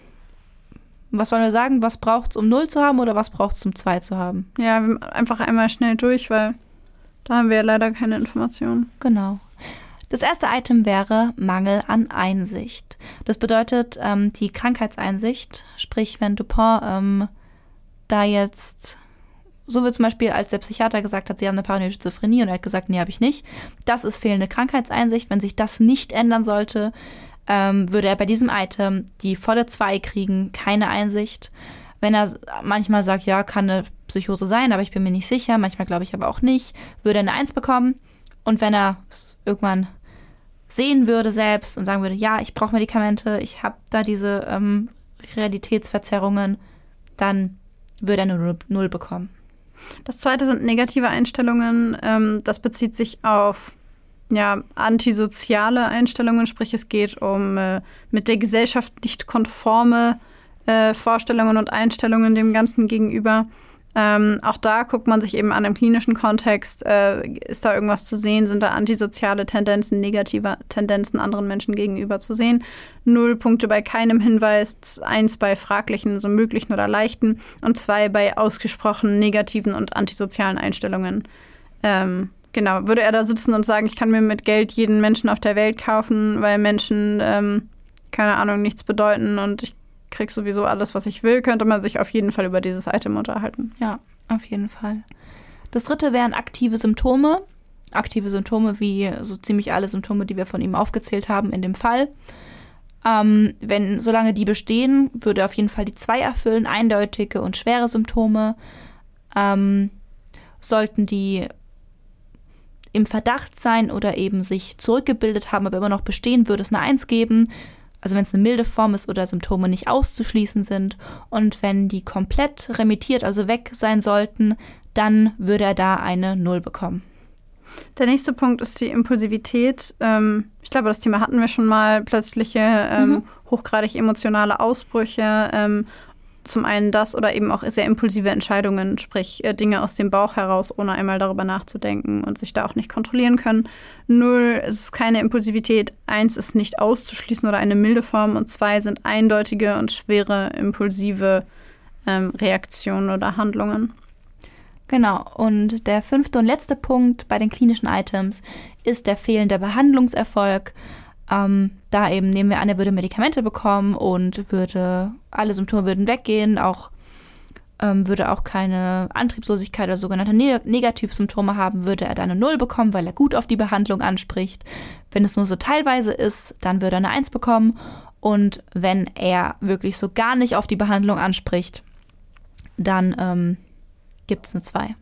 Speaker 2: Was wollen wir sagen? Was braucht es, um null zu haben oder was braucht es, um zwei zu haben?
Speaker 1: Ja, einfach einmal schnell durch, weil da haben wir ja leider keine Informationen.
Speaker 2: Genau. Das erste Item wäre Mangel an Einsicht. Das bedeutet ähm, die Krankheitseinsicht. Sprich, wenn Dupont ähm, da jetzt, so wie zum Beispiel, als der Psychiater gesagt hat, sie haben eine paranoide Schizophrenie und er hat gesagt, nee, habe ich nicht. Das ist fehlende Krankheitseinsicht. Wenn sich das nicht ändern sollte, Ähm, würde er bei diesem Item die volle zwei kriegen, keine Einsicht. Wenn er manchmal sagt, ja, kann eine Psychose sein, aber ich bin mir nicht sicher, manchmal glaube ich aber auch nicht, würde er eine eins bekommen. Und wenn er es irgendwann sehen würde selbst und sagen würde, ja, ich brauche Medikamente, ich habe da diese ähm, Realitätsverzerrungen, dann würde er eine null bekommen.
Speaker 1: Das zweite sind negative Einstellungen. Ähm, das bezieht sich auf ja, antisoziale Einstellungen, sprich es geht um äh, mit der Gesellschaft nicht konforme äh, Vorstellungen und Einstellungen dem Ganzen gegenüber. Ähm, auch da guckt man sich eben an im klinischen Kontext, äh, ist da irgendwas zu sehen, sind da antisoziale Tendenzen, negative Tendenzen anderen Menschen gegenüber zu sehen. Null Punkte bei keinem Hinweis, eins bei fraglichen, so möglichen oder leichten und zwei bei ausgesprochen negativen und antisozialen Einstellungen. Ähm, Genau, würde er da sitzen und sagen, ich kann mir mit Geld jeden Menschen auf der Welt kaufen, weil Menschen, ähm, keine Ahnung, nichts bedeuten und ich krieg sowieso alles, was ich will, könnte man sich auf jeden Fall über dieses Item unterhalten.
Speaker 2: Ja, auf jeden Fall. Das dritte wären aktive Symptome. Aktive Symptome wie so ziemlich alle Symptome, die wir von ihm aufgezählt haben in dem Fall. Ähm, wenn, solange die bestehen, würde er auf jeden Fall die zwei erfüllen, eindeutige und schwere Symptome. Ähm, sollten die im Verdacht sein oder eben sich zurückgebildet haben, aber immer noch bestehen, würde es eine eins geben. Also wenn es eine milde Form ist oder Symptome nicht auszuschließen sind. Und wenn die komplett remittiert, also weg sein sollten, dann würde er da eine null bekommen.
Speaker 1: Der nächste Punkt ist die Impulsivität. Ähm, ich glaube, das Thema hatten wir schon mal. Plötzliche, ähm, mhm. hochgradig emotionale Ausbrüche. Ähm, zum einen das oder eben auch sehr impulsive Entscheidungen, sprich äh, Dinge aus dem Bauch heraus, ohne einmal darüber nachzudenken und sich da auch nicht kontrollieren können. Null ist keine Impulsivität. Eins ist nicht auszuschließen oder eine milde Form. Und zwei sind eindeutige und schwere impulsive ähm, Reaktionen oder Handlungen.
Speaker 2: Genau, und der fünfte und letzte Punkt bei den klinischen Items ist der fehlende Behandlungserfolg. Ähm, da eben nehmen wir an, er würde Medikamente bekommen und würde alle Symptome würden weggehen, auch ähm, würde auch keine Antriebslosigkeit oder sogenannte ne- Negativsymptome haben, würde er dann eine null bekommen, weil er gut auf die Behandlung anspricht. Wenn es nur so teilweise ist, dann würde er eine eins bekommen. Und wenn er wirklich so gar nicht auf die Behandlung anspricht, dann ähm, gibt es eine zwei.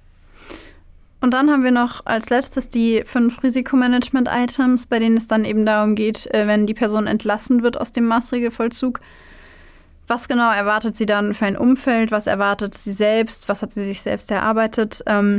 Speaker 1: Und dann haben wir noch als letztes die fünf Risikomanagement-Items, bei denen es dann eben darum geht, wenn die Person entlassen wird aus dem Maßregelvollzug. Was genau erwartet sie dann für ein Umfeld? Was erwartet sie selbst? Was hat sie sich selbst erarbeitet? Ähm,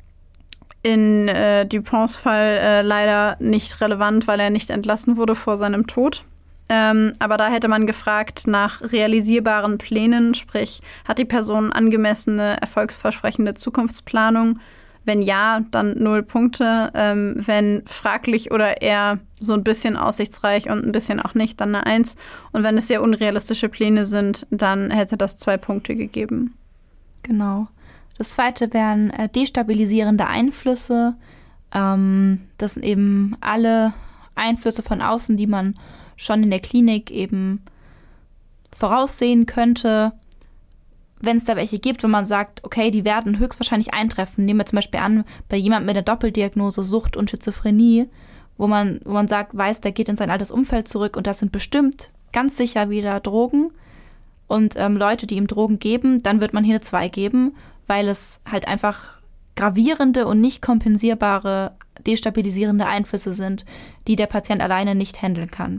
Speaker 1: in äh, Duponts Fall äh, leider nicht relevant, weil er nicht entlassen wurde vor seinem Tod. Ähm, aber da hätte man gefragt nach realisierbaren Plänen, sprich, hat die Person angemessene, erfolgsversprechende Zukunftsplanung? Wenn ja, dann null Punkte. Ähm, wenn fraglich oder eher so ein bisschen aussichtsreich und ein bisschen auch nicht, dann eine Eins. Und wenn es sehr unrealistische Pläne sind, dann hätte das zwei Punkte gegeben.
Speaker 2: Genau. Das zweite wären äh, destabilisierende Einflüsse. Ähm, das sind eben alle Einflüsse von außen, die man schon in der Klinik eben voraussehen könnte. Wenn es da welche gibt, wo man sagt, okay, die werden höchstwahrscheinlich eintreffen. Nehmen wir zum Beispiel an, bei jemandem mit der Doppeldiagnose Sucht und Schizophrenie, wo man, wo man sagt, weiß, der geht in sein altes Umfeld zurück und das sind bestimmt ganz sicher wieder Drogen und ähm, Leute, die ihm Drogen geben, dann wird man hier eine zwei geben, weil es halt einfach gravierende und nicht kompensierbare, destabilisierende Einflüsse sind, die der Patient alleine nicht handeln kann.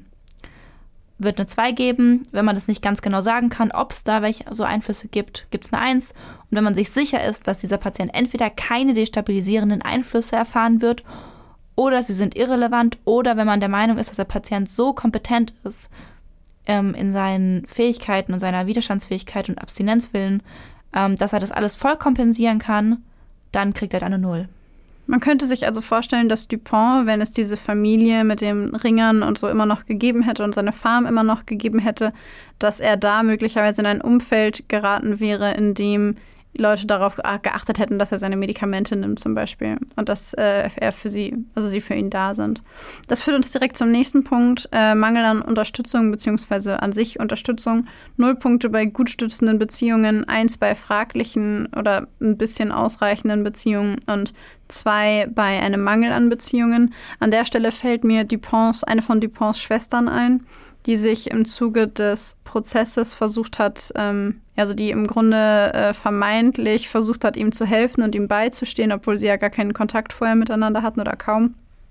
Speaker 2: Wird eine zwei geben. Wenn man das nicht ganz genau sagen kann, ob es da welche so Einflüsse gibt, gibt es eine eins. Und wenn man sich sicher ist, dass dieser Patient entweder keine destabilisierenden Einflüsse erfahren wird oder sie sind irrelevant oder wenn man der Meinung ist, dass der Patient so kompetent ist ähm, in seinen Fähigkeiten und seiner Widerstandsfähigkeit und Abstinenzwillen, ähm, dass er das alles voll kompensieren kann, dann kriegt er eine null.
Speaker 1: Man könnte sich also vorstellen, dass Dupont, wenn es diese Familie mit den Ringern und so immer noch gegeben hätte und seine Farm immer noch gegeben hätte, dass er da möglicherweise in ein Umfeld geraten wäre, in dem Leute darauf geachtet hätten, dass er seine Medikamente nimmt zum Beispiel und dass äh, er für sie, also sie für ihn da sind. Das führt uns direkt zum nächsten Punkt, äh, Mangel an Unterstützung beziehungsweise an sich Unterstützung. Null Punkte bei gut stützenden Beziehungen, eins bei fraglichen oder ein bisschen ausreichenden Beziehungen und zwei bei einem Mangel an Beziehungen. An der Stelle fällt mir Duponts, eine von Duponts Schwestern ein, die sich im Zuge des Prozesses versucht hat, ähm, also die im Grunde äh, vermeintlich versucht hat, ihm zu helfen und ihm beizustehen, obwohl sie ja gar keinen Kontakt vorher miteinander hatten oder kaum.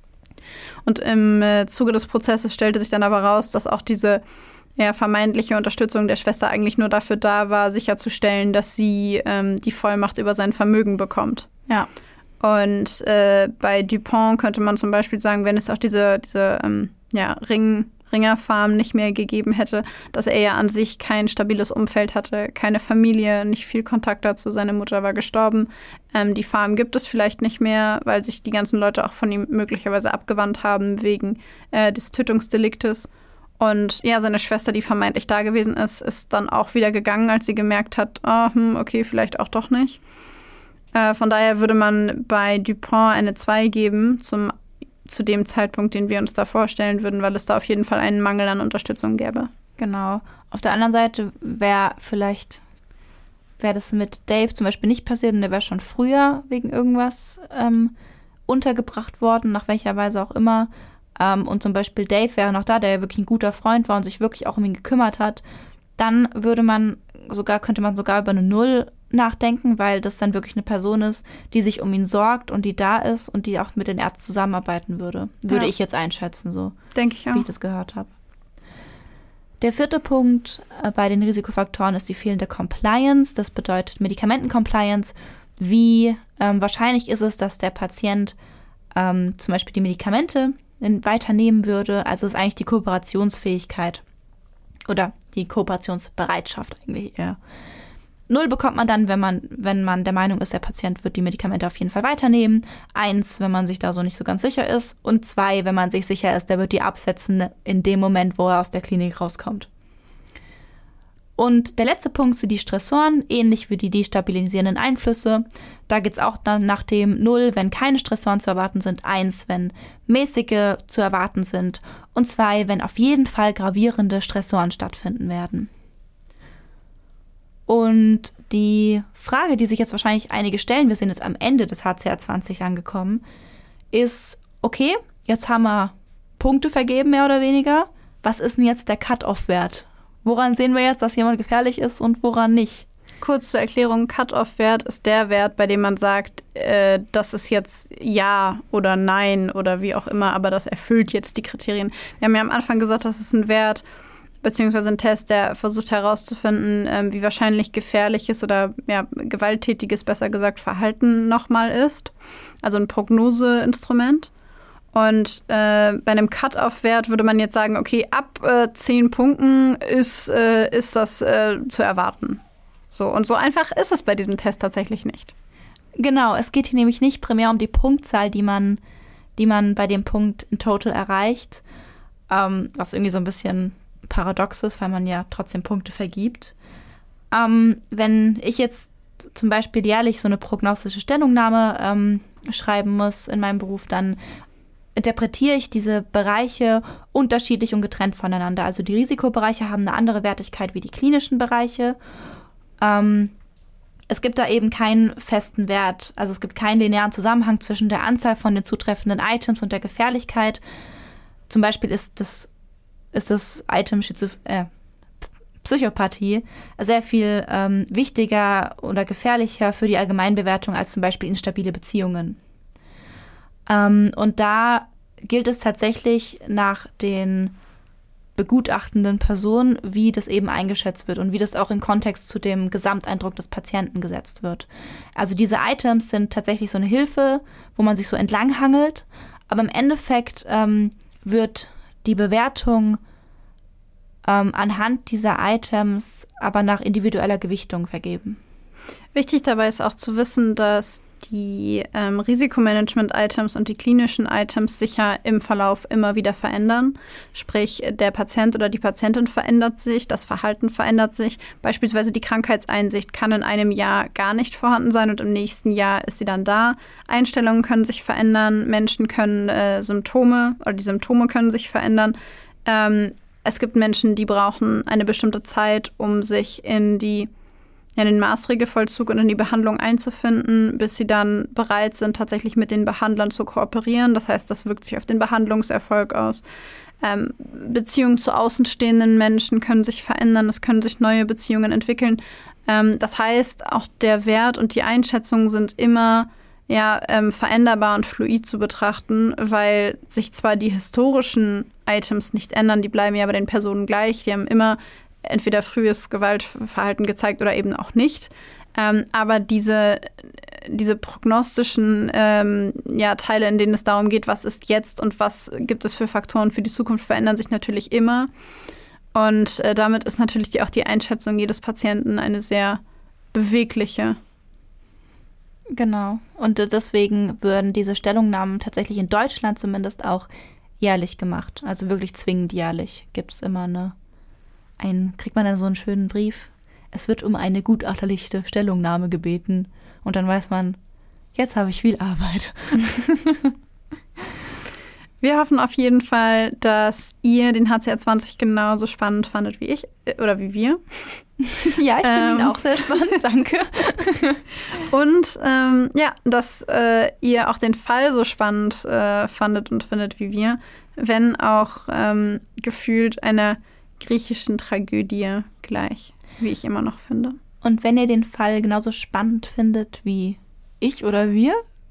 Speaker 1: Und im äh, Zuge des Prozesses stellte sich dann aber raus, dass auch diese ja, vermeintliche Unterstützung der Schwester eigentlich nur dafür da war, sicherzustellen, dass sie ähm, die Vollmacht über sein Vermögen bekommt.
Speaker 2: Ja.
Speaker 1: Und äh, bei Dupont könnte man zum Beispiel sagen, wenn es auch diese, diese ähm, ja, Ring Ringerfarm nicht mehr gegeben hätte, dass er ja an sich kein stabiles Umfeld hatte, keine Familie, nicht viel Kontakt dazu. Seine Mutter war gestorben. Ähm, die Farm gibt es vielleicht nicht mehr, weil sich die ganzen Leute auch von ihm möglicherweise abgewandt haben wegen äh, des Tötungsdeliktes. Und ja, seine Schwester, die vermeintlich da gewesen ist, ist dann auch wieder gegangen, als sie gemerkt hat, oh, hm, okay, vielleicht auch doch nicht. Äh, von daher würde man bei Dupont eine zwei geben zum zu dem Zeitpunkt, den wir uns da vorstellen würden, weil es da auf jeden Fall einen Mangel an Unterstützung gäbe.
Speaker 2: Genau. Auf der anderen Seite wäre vielleicht, wäre das mit Dave zum Beispiel nicht passiert und der wäre schon früher wegen irgendwas ähm, untergebracht worden, nach welcher Weise auch immer. Ähm, und zum Beispiel Dave wäre noch da, der ja wirklich ein guter Freund war und sich wirklich auch um ihn gekümmert hat. Dann würde man sogar, könnte man sogar über eine Null nachdenken, weil das dann wirklich eine Person ist, die sich um ihn sorgt und die da ist und die auch mit den Ärzten zusammenarbeiten würde. Würde
Speaker 1: Ja.
Speaker 2: ich jetzt einschätzen, so
Speaker 1: Denke ich auch.
Speaker 2: wie ich das gehört habe. Der vierte Punkt äh, bei den Risikofaktoren ist die fehlende Compliance. Das bedeutet Medikamentencompliance. Wie ähm, wahrscheinlich ist es, dass der Patient ähm, zum Beispiel die Medikamente in, weiternehmen würde? Also ist eigentlich die Kooperationsfähigkeit oder die Kooperationsbereitschaft eigentlich eher. Null bekommt man dann, wenn man, wenn man der Meinung ist, der Patient wird die Medikamente auf jeden Fall weiternehmen. Eins, wenn man sich da so nicht so ganz sicher ist. Und zwei, wenn man sich sicher ist, der wird die absetzen in dem Moment, wo er aus der Klinik rauskommt. Und der letzte Punkt sind die Stressoren, ähnlich wie die destabilisierenden Einflüsse. Da geht es auch dann nach dem Null, wenn keine Stressoren zu erwarten sind. Eins, wenn mäßige zu erwarten sind. Und zwei, wenn auf jeden Fall gravierende Stressoren stattfinden werden. Und die Frage, die sich jetzt wahrscheinlich einige stellen, wir sind jetzt am Ende des H C R zwanzig angekommen, ist, okay, jetzt haben wir Punkte vergeben, mehr oder weniger. Was ist denn jetzt der Cut-Off-Wert? Woran sehen wir jetzt, dass jemand gefährlich ist und woran nicht?
Speaker 1: Kurz zur Erklärung, Cut-Off-Wert ist der Wert, bei dem man sagt, äh, das ist jetzt Ja oder Nein oder wie auch immer, aber das erfüllt jetzt die Kriterien. Wir haben ja am Anfang gesagt, das ist ein Wert, beziehungsweise ein Test, der versucht herauszufinden, ähm, wie wahrscheinlich gefährliches oder ja, gewalttätiges, besser gesagt, Verhalten nochmal ist. Also ein Prognoseinstrument. Und äh, bei einem Cut-Off-Wert würde man jetzt sagen, okay, ab äh, zehn Punkten ist, äh, ist das äh, zu erwarten. So, und so einfach ist es bei diesem Test tatsächlich nicht.
Speaker 2: Genau, es geht hier nämlich nicht primär um die Punktzahl, die man, die man bei dem Punkt in Total erreicht, ähm, was irgendwie so ein bisschen paradox ist, weil man ja trotzdem Punkte vergibt. Ähm, wenn ich jetzt zum Beispiel jährlich so eine prognostische Stellungnahme ähm, schreiben muss in meinem Beruf, dann interpretiere ich diese Bereiche unterschiedlich und getrennt voneinander. Also die Risikobereiche haben eine andere Wertigkeit wie die klinischen Bereiche. Ähm, es gibt da eben keinen festen Wert. Also es gibt keinen linearen Zusammenhang zwischen der Anzahl von den zutreffenden Items und der Gefährlichkeit. Zum Beispiel ist das ist das Item Schizoph- äh, Psychopathie sehr viel ähm, wichtiger oder gefährlicher für die Allgemeinbewertung als zum Beispiel instabile Beziehungen. Ähm, und da gilt es tatsächlich nach den begutachtenden Personen, wie das eben eingeschätzt wird und wie das auch in Kontext zu dem Gesamteindruck des Patienten gesetzt wird. Also diese Items sind tatsächlich so eine Hilfe, wo man sich so entlanghangelt, aber im Endeffekt ähm, wird die Bewertung ähm, anhand dieser Items aber nach individueller Gewichtung vergeben.
Speaker 1: Wichtig dabei ist auch zu wissen, dass die ähm, Risikomanagement-Items und die klinischen Items sich ja im Verlauf immer wieder verändern. Sprich, der Patient oder die Patientin verändert sich, das Verhalten verändert sich. Beispielsweise die Krankheitseinsicht kann in einem Jahr gar nicht vorhanden sein und im nächsten Jahr ist sie dann da. Einstellungen können sich verändern, Menschen können äh, Symptome oder die Symptome können sich verändern. Ähm, es gibt Menschen, die brauchen eine bestimmte Zeit, um sich in die Ja, in den Maßregelvollzug und in die Behandlung einzufinden, bis sie dann bereit sind, tatsächlich mit den Behandlern zu kooperieren. Das heißt, das wirkt sich auf den Behandlungserfolg aus. Ähm, Beziehungen zu außenstehenden Menschen können sich verändern, es können sich neue Beziehungen entwickeln. Ähm, das heißt, auch der Wert und die Einschätzung sind immer ja, ähm, veränderbar und fluid zu betrachten, weil sich zwar die historischen Items nicht ändern, die bleiben ja bei den Personen gleich, die haben immer entweder frühes Gewaltverhalten gezeigt oder eben auch nicht. Ähm, aber diese, diese prognostischen ähm, ja, Teile, in denen es darum geht, was ist jetzt und was gibt es für Faktoren für die Zukunft, verändern sich natürlich immer. Und äh, damit ist natürlich die, auch die Einschätzung jedes Patienten eine sehr bewegliche.
Speaker 2: Genau. Und äh, deswegen würden diese Stellungnahmen tatsächlich in Deutschland zumindest auch jährlich gemacht. Also wirklich zwingend jährlich gibt es immer eine Ein, kriegt man dann so einen schönen Brief. Es wird um eine gutachterliche Stellungnahme gebeten. Und dann weiß man, jetzt habe ich viel Arbeit.
Speaker 1: Wir hoffen auf jeden Fall, dass ihr den H C R zwanzig genauso spannend fandet wie ich oder wie wir.
Speaker 2: Ja, ich finde
Speaker 1: ähm,
Speaker 2: ihn auch sehr spannend, danke.
Speaker 1: Und ähm, ja, dass äh, ihr auch den Fall so spannend äh, fandet und findet wie wir, wenn auch ähm, gefühlt eine griechischen Tragödie gleich, wie ich immer noch finde.
Speaker 2: Und wenn ihr den Fall genauso spannend findet wie ich oder wir,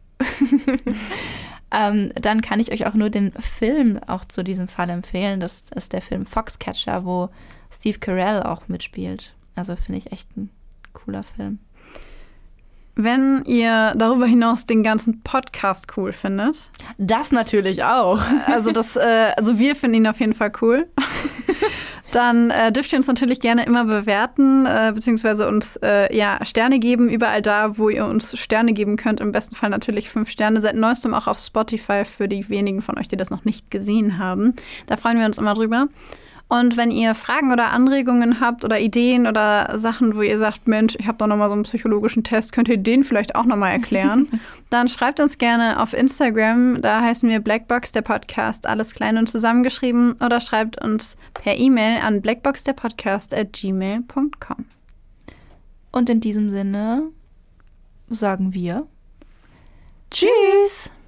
Speaker 2: ähm, dann kann ich euch auch nur den Film auch zu diesem Fall empfehlen. Das ist der Film Foxcatcher, wo Steve Carell auch mitspielt. Also finde ich echt ein cooler Film.
Speaker 1: Wenn ihr darüber hinaus den ganzen Podcast cool findet.
Speaker 2: Das natürlich auch.
Speaker 1: Also, das, äh, also wir finden ihn auf jeden Fall cool. Dann äh, dürft ihr uns natürlich gerne immer bewerten, äh, beziehungsweise uns äh, ja, Sterne geben, überall da, wo ihr uns Sterne geben könnt. Im besten Fall natürlich fünf Sterne. Seit neuestem auch auf Spotify für die wenigen von euch, die das noch nicht gesehen haben. Da freuen wir uns immer drüber. Und wenn ihr Fragen oder Anregungen habt oder Ideen oder Sachen, wo ihr sagt, Mensch, ich habe doch noch mal so einen psychologischen Test, könnt ihr den vielleicht auch noch mal erklären, dann schreibt uns gerne auf Instagram, da heißen wir Blackbox, der Podcast, alles klein und zusammengeschrieben, oder schreibt uns per E-Mail an blackboxderpodcast at gmail punkt com.
Speaker 2: Und in diesem Sinne sagen wir
Speaker 1: Tschüss!